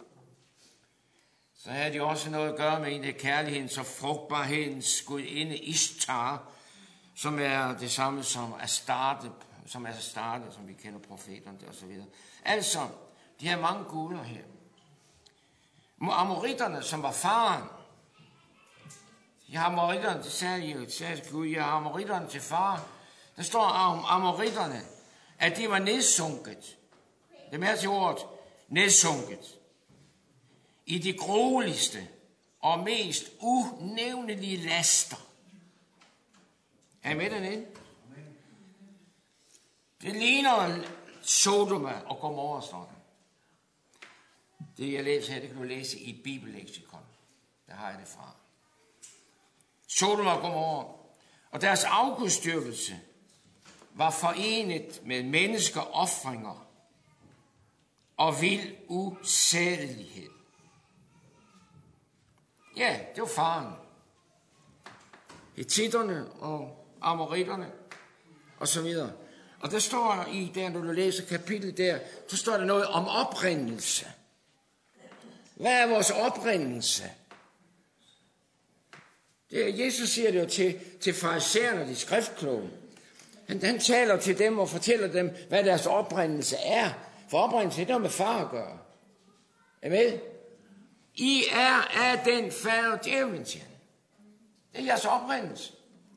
Så havde de også noget at gøre med en af kærlighedens og frugtbarhedens gudinde Ishtar, som er det samme som Astarte, som er Astarte, som vi kender profeterne og så videre. Altså, de har mange guder her. Amoritterne, som var faren, de har amoritterne, det sagde jo, det sagde Gud, jeg har amoritterne til far. Der står om amoritterne, at de var nedsunket. Det er til ordet, nedsunket. I de grueligste og mest unævnelige laster. Er I med dernede? Det ligner Sodoma og Gomorra, står der. Det jeg læser her, det kan du læse i Bibelleksikon. Der har jeg det fra. Sodoma og Gomorra. Og deres afgudstyrkelse var forenet med menneskeofringer og vild usædelighed. Ja, det var faren. Hetitterne og amoritterne og så videre. Og der står i, der når du læser kapitlet der, så står der noget om oprindelse. Hvad er vores oprindelse? Det er, Jesus siger det jo til, til farisæerne, de skriftkloge. Han, han taler til dem og fortæller dem, hvad deres oprindelse er. For oprindelse, det har med far at gøre. Amen? I er af den fader djævlen, siger han. Det er jeres oprindelse.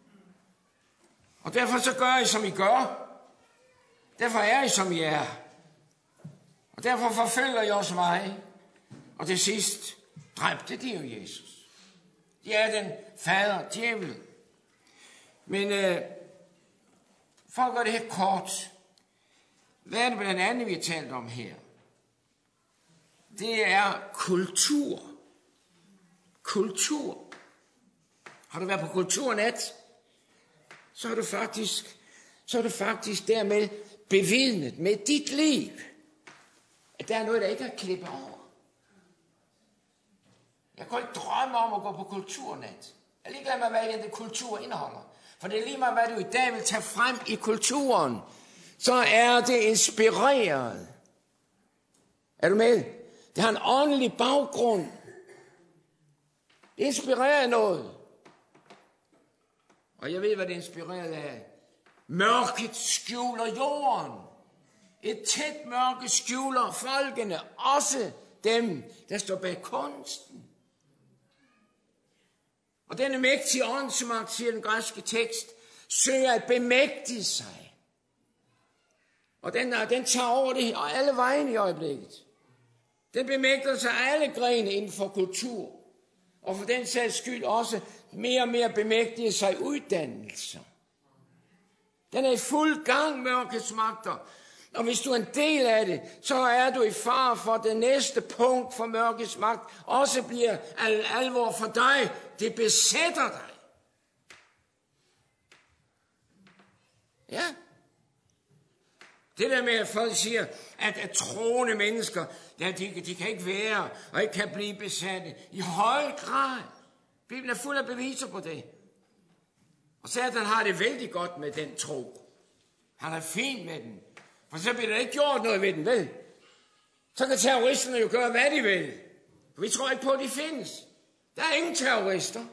Og derfor så gør I, som I gør. Derfor er I, som I er. Og derfor forfølger I også mig. Og til sidst dræbte de jo Jesus. De er den fader djævlen. Men øh, for at gøre det her kort. Hvad er det blandt andet, vi har talt om her? Det er kultur. Kultur. Har du været på kulturnat? Så er du faktisk, så er du faktisk dermed bevidnet med dit liv, at der er noget, der ikke er klippet over. Jeg kan ikke drømme om at gå på kulturnat. Jeg er ligeglad med, hvad det kultur indeholder. For det er lige meget, hvad du i dag vil tage frem i kulturen. Så er det inspireret. Er du med? Det har en åndelig baggrund. Det inspirerer noget. Og jeg ved, hvad det inspirerer af. Mørket skjuler jorden. Et tæt mørke skjuler folkene. Også dem, der står bag kunsten. Og denne mægtige åndsmagt, siger den græske tekst, søger at bemægtige sig. Og den, den tager over det og alle vejen i øjeblikket. Den bemægter sig alle grene inden for kultur. Og for den sags skyld også mere og mere bemægtige sig uddannelser. Den er i fuld gang, mørkets magter. Og hvis du er en del af det, så er du i fare for det næste punkt for mørkets magt. Også bliver al- alvor for dig. Det besætter dig. Ja. Det der med, at folk siger, at, at troende mennesker, ja, de, de kan ikke være og ikke kan blive besatte. I høj grad. Bibelen er fuld af beviser på det. Og Satan har det vældig godt med den tro. Han er fint med den. For så bliver der ikke gjort noget ved den, vel? Så kan terroristerne jo gøre, hvad de vil. For vi tror ikke på, at de findes. Der er ingen terrorister.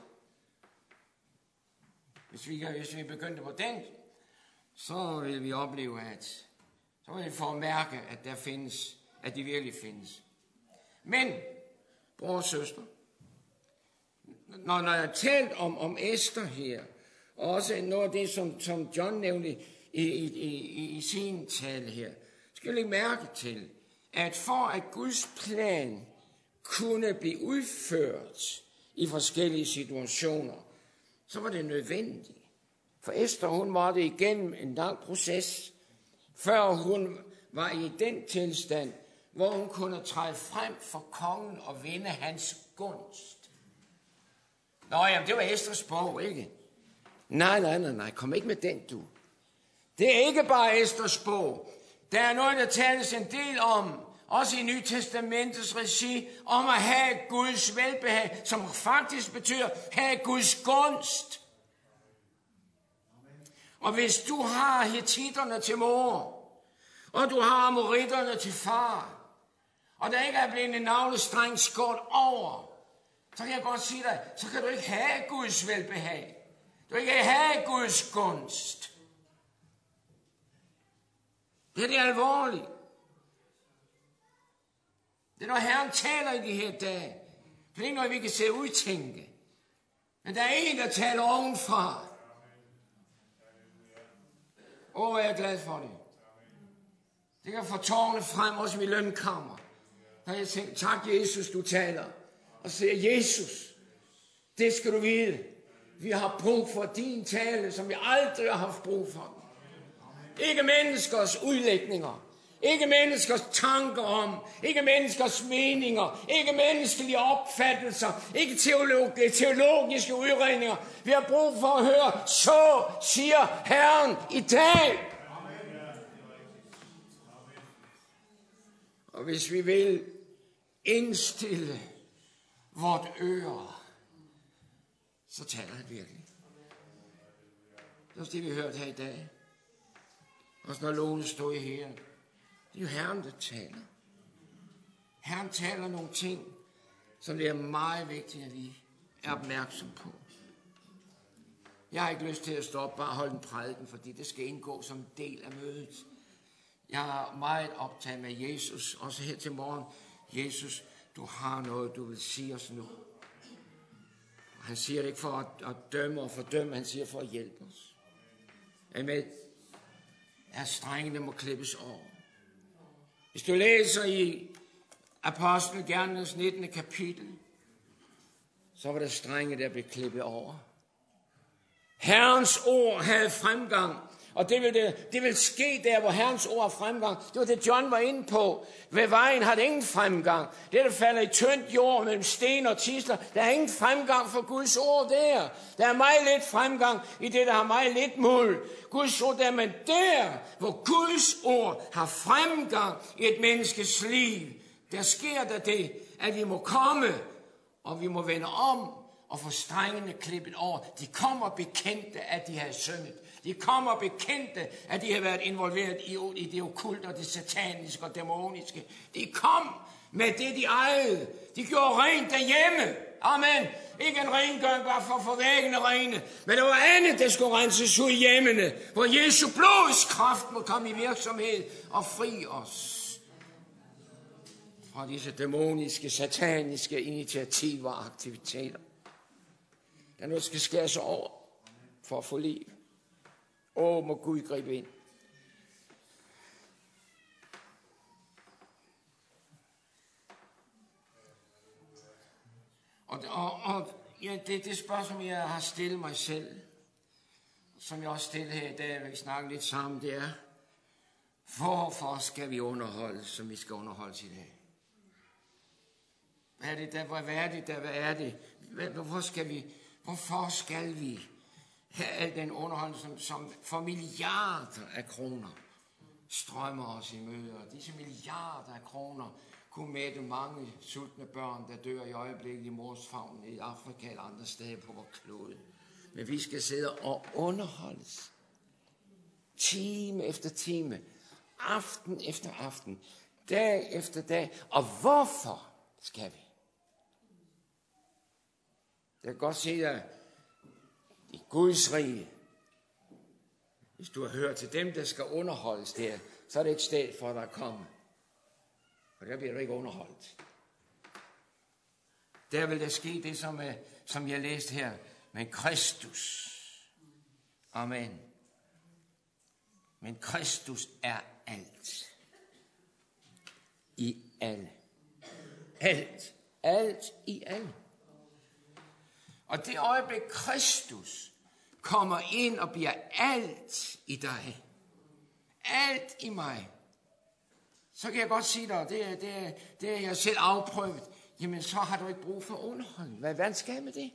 Hvis vi, hvis vi begyndte på den, så vil vi opleve, at så vil vi få at mærke, at der findes, at de virkelig findes. Men, bror og søster, når, når jeg har talt om, om Esther her, og også noget af det, som, som John nævnte i, i, i, i sin tale her, skal jeg lægge mærke til, at for at Guds plan kunne blive udført i forskellige situationer, så var det nødvendigt. For Esther, hun var det igennem en lang proces, før hun var i den tilstand, hvor hun kunne træde frem for kongen og vinde hans gunst. Nå jamen, det var Esters bog, ikke? Nej, nej, nej, nej, kom ikke med den, du. Det er ikke bare Esters bog. Der er noget, der tales en del om, også i Nye Testamentets regi, om at have Guds velbehag, som faktisk betyder have Guds gunst. Og hvis du har hetitterne til mor, og du har amoritterne til far, og der ikke er blevet en navlestreng skåret over, så kan jeg godt sige dig, så kan du ikke have Guds velbehag. Du kan ikke have Guds gunst. Det er det alvorligt. Det er når Herren taler i de her dage. Det er ikke noget, vi kan se udtænke. Men der er en, der taler ovenfra. Åh, jeg er glad for det. Det kan få tårerne frem, også i lønkammer. Der har jeg tænkt, tak Jesus, du taler. Og så siger Jesus, det skal du vide. Vi har brug for din tale, som vi aldrig har haft brug for. Ikke menneskers udlægninger. Ikke menneskers tanker om. Ikke menneskers meninger. Ikke menneskelige opfattelser. Ikke teolog, teologiske udredninger. Vi har brug for at høre, så siger Herren i dag. Og hvis vi vil indstille vort øre så taler han virkelig. Det er også det, vi hørte her i dag. Også når Lone stod her. Det er jo Herren, der taler. Herren taler nogle ting, som det er meget vigtigt, at vi er opmærksom på. Jeg har ikke lyst til at stå op bare og holde en prædiken, fordi det skal indgå som en del af mødet. Jeg er meget optaget med Jesus, også her til morgen. Jesus, du har noget, du vil sige os nu. Han siger det ikke for at, at dømme og fordømme, han siger for at hjælpe os. Amen. Er strengene må klippes over. Hvis du læser i Apostelgerningernes nittende kapitel, så var der strenge, der blev klippet over. Herrens ord havde fremgang, og det vil, det, det vil ske der, hvor Herrens ord har fremgang. Det var det, John var inde på. Ved vejen har det ingen fremgang. Det, der falder i tyndt jord mellem sten og tisler, der er ingen fremgang for Guds ord der. Der er meget lidt fremgang i det, der har meget lidt mål. Guds ord der, men der, hvor Guds ord har fremgang i et menneskes liv, der sker der det, at vi må komme, og vi må vende om, og få strengene klippet over. De kommer bekendte, at de har syndet. De kommer bekendte, at de har været involveret i, i det okkulte og det sataniske og dæmoniske. De kom med det, de ejede. De gjorde rent derhjemme. Amen. Ikke en rengøring bare for at få væggene rene. Men der var andet, der skulle renses ud i hjemmene. Hvor Jesu blods kraft må komme i virksomhed og fri os fra disse dæmoniske, sataniske initiativer og aktiviteter. Der er noget, der skal skæres over for at få liv. Åh, må Gud gribe ind. Og, og, og ja, det, det spørgsmål, jeg har stillet mig selv, som jeg også stiller her i dag, hvor vi snakker lidt sammen, det er, hvorfor skal vi underholdes, som vi skal underholdes i dag? Hvad er det der? Hvad er det der? Hvad er det? Hvorfor skal vi, hvorfor skal vi have al den underholdning, som, som for milliarder af kroner strømmer os i møde? Og disse milliarder af kroner kunne mætte mange sultne børn, der dør i øjeblikket i mors favn i Afrika eller andre steder på vores klode. Men vi skal sidde og underholdes. Time efter time. Aften efter aften. Dag efter dag. Og hvorfor skal vi? Jeg kan godt se, at i Guds rige, hvis du har hørt til dem, der skal underholdes der, så er det et sted for dig at komme. For der bliver du ikke underholdt. Der vil der ske det, som, som jeg læste her. Men Kristus. Amen. Men Kristus er alt. I alle. Alt. Alt i alle. Og det øjeblik Kristus kommer ind og bliver alt i dig. Alt i mig. Så kan jeg godt sige dig, det er, det er, det er jeg selv afprøvet. Jamen så har du ikke brug for underholdning. Hvad, hvad skal jeg med det?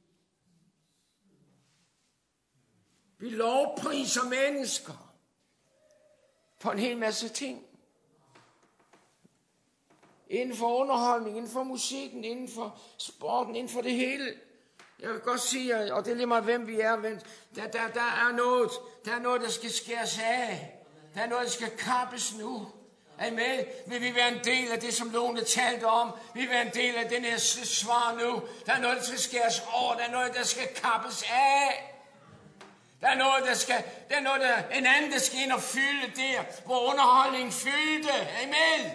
Vi lovpriser mennesker på en hel masse ting. Inden for underholdning, inden for musikken, inden for sporten, inden for det hele. Jeg vil godt sige, og det er lige meget, hvem vi er, men der, der, der er noget, der er noget, der skal skæres af. Der er noget, der skal kappes nu. Amen. Vil vi være en del af det, som Lone talte om? Vil vi være en del af den her svar nu? Der er noget, der skal skæres over. Der er noget, der skal kappes af. Der er noget, der skal, der er noget, der, en anden, der skal ind og fylde der, hvor underholdningen fyldte. Amen.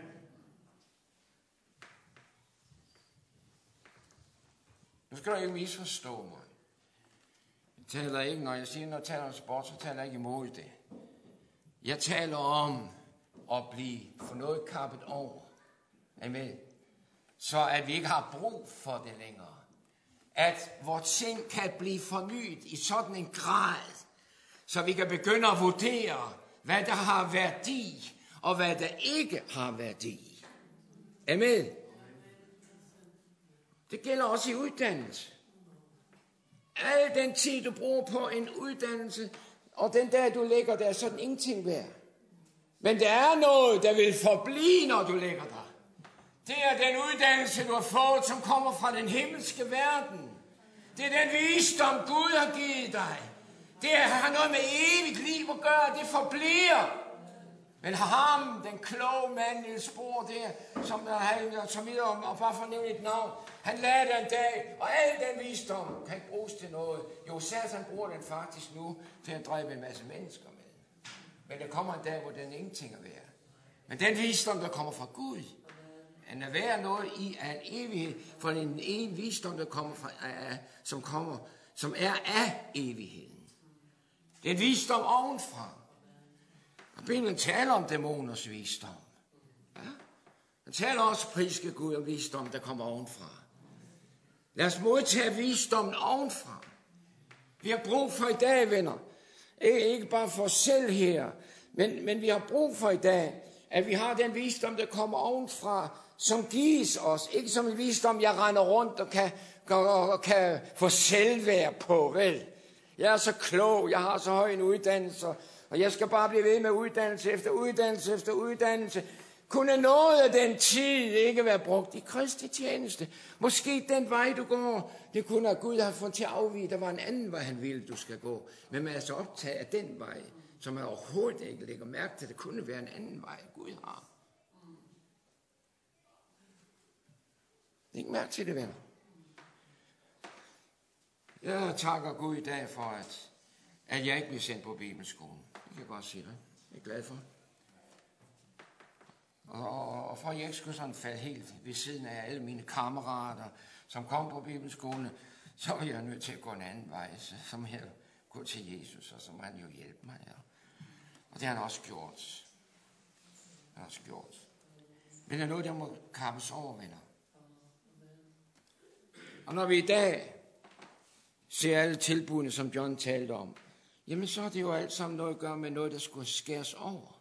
Nu skal du ikke misforstå mig. Jeg taler ikke, når jeg siger, når jeg taler om sport, så taler jeg ikke imod det. Jeg taler om at blive for noget kappet over. Amen. Så at vi ikke har brug for det længere. At vores sind kan blive fornyet i sådan en grad, så vi kan begynde at vurdere, hvad der har værdi, og hvad der ikke har værdi. Amen. Det gælder også i uddannelse. Al den tid, du bruger på en uddannelse, og den der, du lægger der, så er den ingenting værd. Men der er noget, der vil forblive, når du lægger der. Det er den uddannelse, du har fået, som kommer fra den himmelske verden. Det er den visdom, Gud har givet dig. Det har noget med evigt liv at gøre. Det forbliver. Men ham, den kloge mand, Niels Bohr der, som er så videre om, og bare for at nævne et navn, han lærte en dag, og al den visdom kan ikke bruges til noget. Jo, Satan bruger den faktisk nu til at dræbe en masse mennesker med. Men der kommer en dag, hvor den ingenting er værd. Men den visdom, der kommer fra Gud, den er værd noget i af en evighed, for en, en visdom, der kommer fra, af, som kommer, som er af evigheden. Det er en visdom ovenfra. Og Bibelen taler om dæmoners visdom. Ja? Den taler også, priske Gud, om visdom, der kommer ovenfra. Lad os modtage visdommen ovenfra. Vi har brug for i dag, venner. Ikke bare for os selv her, men, men vi har brug for i dag, at vi har den visdom, der kommer ovenfra, som gives os. Ikke som en visdom, jeg render rundt og kan, og, og kan få selvværd på, vel? Jeg er så klog, jeg har så høj en uddannelse, og jeg skal bare blive ved med uddannelse efter uddannelse efter uddannelse. Kunne noget af den tid ikke være brugt i Kristi tjeneste? Måske den vej, du går, det kunne at Gud have fået til at afvige. Der var en anden vej, han ville, du skal gå. Men man er så optaget af den vej, som man overhovedet ikke lægger mærke til. Det kunne være en anden vej, Gud har. Læg mærke til det, venner. Jeg takker Gud i dag for, at, at jeg ikke bliver sendt på Bibelskolen. Det kan jeg godt sige dig. Jeg er glad for. Og, og for at jeg ikke skulle sådan falde helt ved siden af alle mine kammerater, som kom på Bibelskolen, så var jeg nødt til at gå en anden vej. Så, så må jeg gå til Jesus, og så må han jo hjælpe mig. Ja. Og det har han også gjort. Han har også gjort. Men det er noget, der må kappes over, venner. Og når vi i dag ser alle tilbudene, som John talte om, jamen så er det jo alt sammen noget at gøre med noget, der skulle skæres over.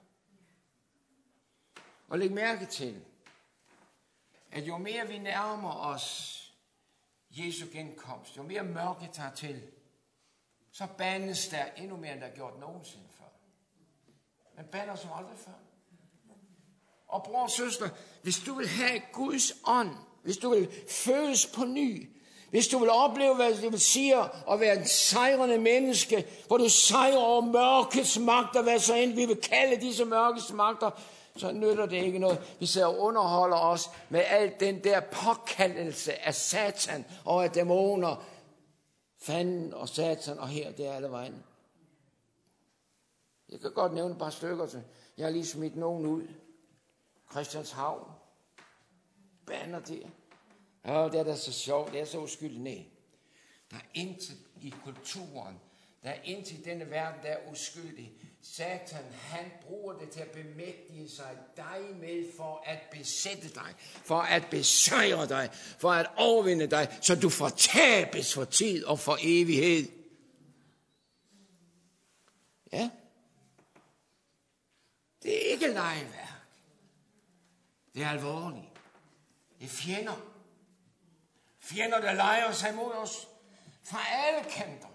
Og læg mærke til, at jo mere vi nærmer os Jesu genkomst, jo mere mørke tager til, så bandes der endnu mere, end der er gjort nogensinde før. Men bander som aldrig før. Og bror og søster, hvis du vil have Guds ånd, hvis du vil fødes på ny, hvis du vil opleve, hvad det vil sige at være en sejrende menneske, hvor du sejrer over mørkets magter, hvad så end vi vil kalde disse mørkets magter, så nytter det ikke noget. Vi sidder og underholder os med alt den der påkaldelse af Satan og af dæmoner. Fanden og Satan og her, det er alle vejen. Jeg kan godt nævne et par stykker. Så jeg har lige smidt nogen ud. Christianshavn. Bander der. Ja, det er da så sjovt. Det er så uskyldigt. Nej. Der er intet i kulturen. Der er intet i denne verden, der er uskyldig. Satan, han bruger det til at bemægtige sig dig med for at besætte dig, for at besejre dig, for at overvinde dig, så du fortabes for tid og for evighed. Ja. Det er ikke legeværk. Det er alvorligt. Det er fjender. Fjender, der leger sig mod os fra alle kanter.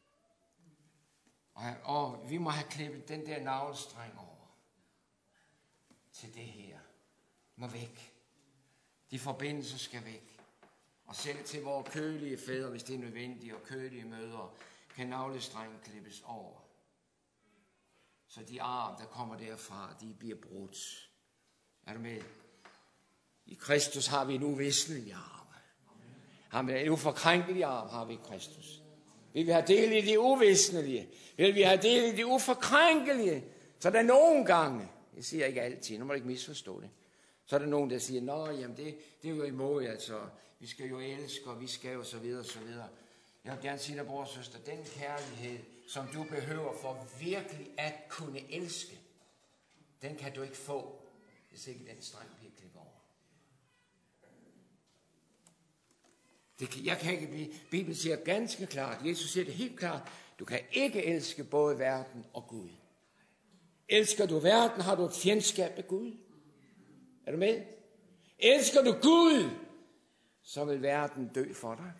Og, og vi må have klippet den der navlestreng over til det her. Må væk. De forbindelser skal væk. Og selv til vores kølige fædre, hvis det er nødvendigt, og kølige mødre, kan navlestrengen klippes over. Så de arm, der kommer derfra, de bliver brudt. Er du med? I Kristus har vi en uvisnelig arm. Har vi en uforkrænkelig arm, har vi i Kristus. Vil vi have del i det uvisnelige? Vil vi have del i det uforkrænkelige? Så er der nogle gange, jeg siger ikke altid, nu må du ikke misforstå det, så er der nogen, der siger, nå, jamen det, det er jo imod, altså, vi skal jo elske, og vi skal jo så videre, så videre. Jeg vil gerne sige dig, bror og søster, den kærlighed, som du behøver for virkelig at kunne elske, den kan du ikke få, hvis ikke den streng bliver klippet over. Det kan, jeg kan ikke blive. Bibelen siger ganske klart, Jesus siger det helt klart, du kan ikke elske både verden og Gud. Elsker du verden, har du et fjendskab med Gud. Er du med? Elsker du Gud, så vil verden dø for dig.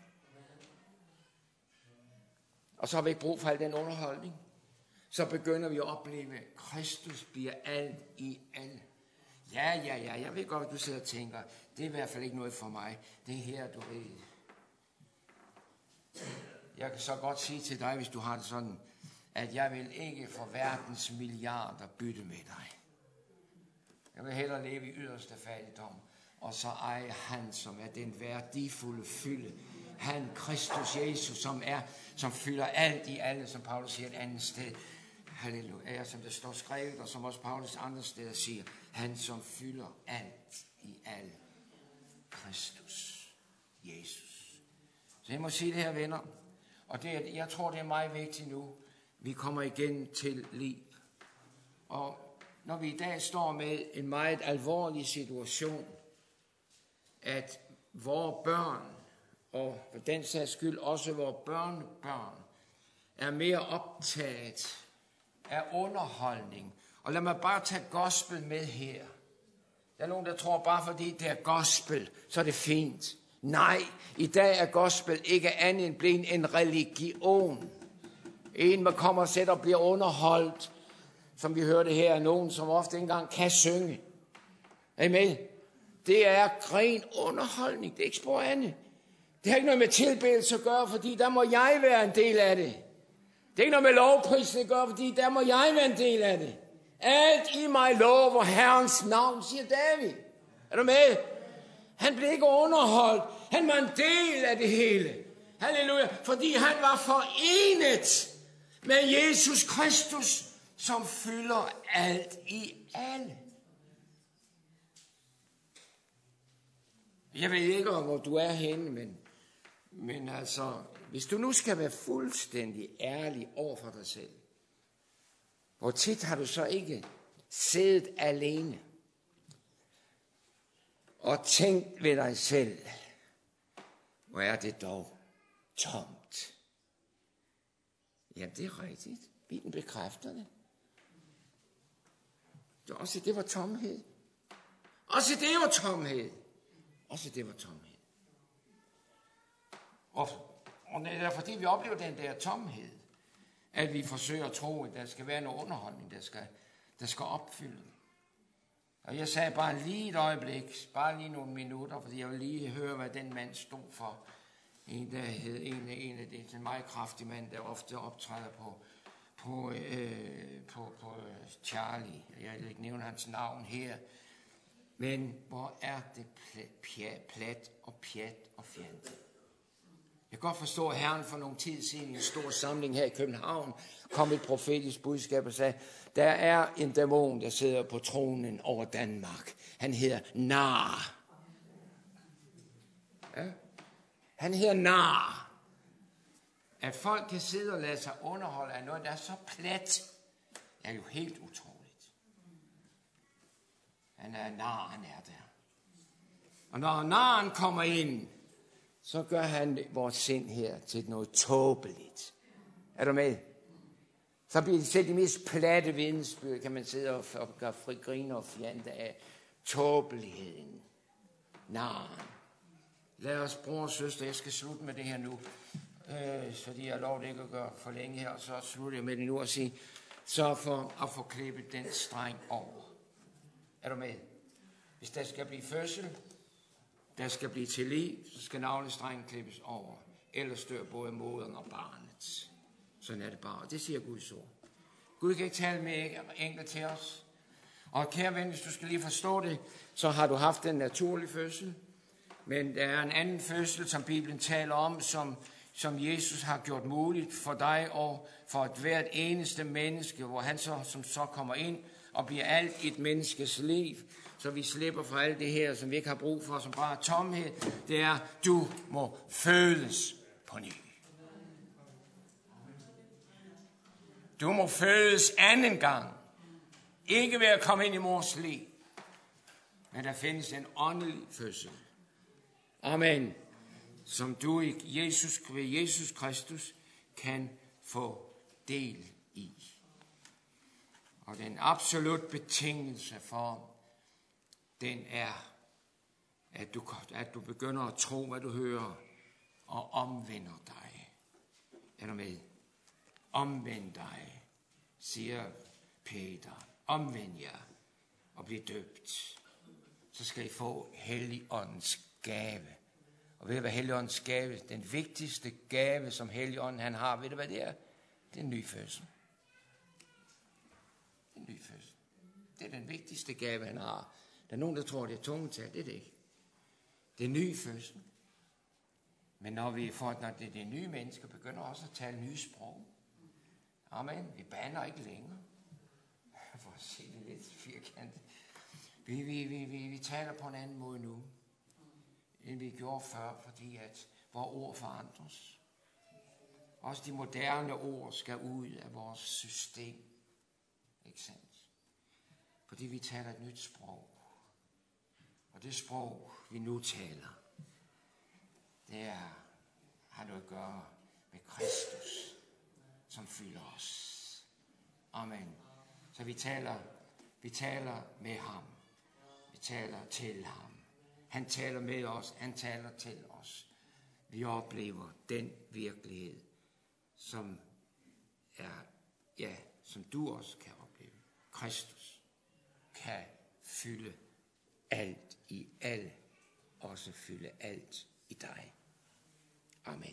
Og så har vi ikke brug for al den underholdning. Så begynder vi at opleve, at Kristus bliver alt i alt. Ja, ja, ja, jeg ved godt, at du sidder og tænker, det er i hvert fald ikke noget for mig. Det er her, du ved. jeg kan så godt sige til dig, hvis du har det sådan, at jeg vil ikke for verdens milliarder bytte med dig. Jeg vil hellere leve i yderste fattigdom, og så eje han, som er den værdifulde fylde. Han, Kristus Jesus, som er, som fylder alt i alle, som Paulus siger et andet sted. Halleluja, som det står skrevet, og som også Paulus andre steder siger, han, som fylder alt i alle. Kristus Jesus. Så jeg må sige det her, venner, og det er, jeg tror, det er meget vigtigt nu. Vi kommer igen til liv. Og når vi i dag står med en meget alvorlig situation, at vores børn, og for den sags skyld også vores børnebørn, er mere optaget af underholdning. Og lad mig bare tage gospel med her. Der er nogen, der tror, bare fordi det er gospel, så er det fint. Nej, i dag er gospel ikke andet end blevet en religion. En, man kommer og sætter og bliver underholdt, som vi hørte her, er nogen, som ofte ikke engang kan synge. Amen. Det er ren underholdning, det er ikke spor andet. Det har ikke noget med tilbedelse at gøre, fordi der må jeg være en del af det. Det er ikke noget med lovprisen at gøre, fordi der må jeg være en del af det. Alt i mig lover Herrens navn, siger David. Er du med? Han blev ikke underholdt. Han var en del af det hele. Halleluja. Fordi han var forenet med Jesus Kristus, som fylder alt i alle. Jeg ved ikke, hvor du er henne, men, men altså, hvis du nu skal være fuldstændig ærlig over for dig selv, hvor tit har du så ikke siddet alene og tænkt ved dig selv, hvor er det dog tomt? Jamen, det er rigtigt. Bibelen bekræfter det. det også det var tomhed. Også det var tomhed. Også det var tomhed. Og, og det er fordi, vi oplever den der tomhed, at vi forsøger at tro, at der skal være noget underholdning, der skal, der skal opfylde. Og jeg sagde bare lige et øjeblik, bare lige nogle minutter, fordi jeg vil lige høre, hvad den mand stod for. En, der hed en, en af de en meget kraftig mand, der ofte optræder på, på, øh, på, på Charlie. Jeg vil ikke nævne hans navn her. Men hvor er det plat, plat og pjat og fjant. Jeg kan godt forstå, at Herren for nogle tid siden i en stor samling her i København kom et profetisk budskab og sagde, der er en dæmon, der sidder på tronen over Danmark. Han hedder Nar. Ja. Han hedder Nar. At folk kan sidde og lade sig underholde af noget, der er så plat, er jo helt utroligt. Han er Naren er der. Og når Naren kommer ind, så gør han vores sind her til noget tåbeligt. Er du med? Så bliver det selv de mest platte vidensbyrd, kan man sidde og, og gøre fri griner og fjante af tåbeligheden. Naren. Lad os, bror og søster, jeg skal slutte med det her nu, øh, fordi jeg har lov det ikke at gøre for længe her, og så slutter jeg med det nu og sige, så for at få klippet den streng over. Er du med? Hvis der skal blive fødsel, der skal blive til liv, så skal navlestrengen klippes over. Ellers dør både moderen og barnet. Sådan er det bare. Det siger Guds ord. Gud kan ikke tale med enkelt til os. Og kære ven, hvis du skal lige forstå det, så har du haft en naturlig fødsel. Men der er en anden fødsel, som Bibelen taler om, som, som Jesus har gjort muligt for dig og for et hvert eneste menneske, hvor han så, som så kommer ind og bliver alt i et menneskes liv. Så vi slipper for alt det her, som vi ikke har brug for, som bare er tomhed. Det er, du må fødes på ny. Du må fødes anden gang. Ikke ved at komme ind i mors liv. Men der findes en åndelig fødsel. Amen. Som du i Jesus, ved Jesus Kristus kan få del i. Og den absolut betingelse for, den er, at du, at du begynder at tro, hvad du hører, og omvender dig. Er du med? Omvend dig, siger Peter. Omvend jer og bliv døbt. Så skal I få Helligåndens gave. Og ved du hvad Helligåndens gave, den vigtigste gave, som Helligånden han har, ved du hvad det er? Det er en ny fødsel. Det er en ny fødsel. Det er den vigtigste gave, han har. Der er nogen, der tror, det er tungetal. Det er det ikke. Det er en ny fødsel. Men når vi får, når det er de nye mennesker, begynder også at tale nye sprog. Amen. Vi bander ikke længere. For at se det lidt firkantet. Vi, vi, vi, vi, vi taler på en anden måde nu, end vi gjorde før, fordi at vores ord forandres. Også de moderne ord skal ud af vores system. Ikke sandt? Fordi vi taler et nyt sprog. Og det sprog, vi nu taler, det er, har noget at gøre med Kristus, som fylder os. Amen. Så vi taler, vi taler med ham. Vi taler til ham. Han taler med os. Han taler til os. Vi oplever den virkelighed, som er, ja, som du også kan opleve. Kristus kan fylde alt i alle, også fylde alt i dig. Amen.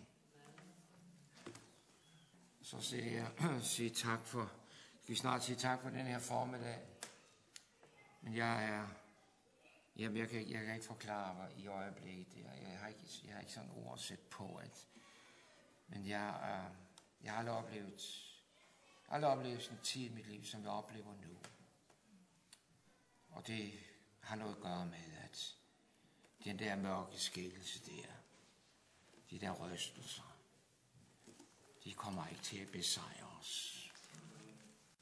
Så siger jeg sige tak for, skal vi snart sige tak for den her formiddag. Men jeg er, jamen jeg kan, jeg kan ikke forklare mig i øjeblikket. Jeg, jeg, har ikke, jeg har ikke sådan ord at sætte på, at, men jeg, øh, jeg har aldrig oplevet, aldrig oplevet sådan en tid i mit liv, som jeg oplever nu. Og det har noget at gøre med, at den der mørke skældelse der, de der rystelser, de kommer ikke til at besejre os.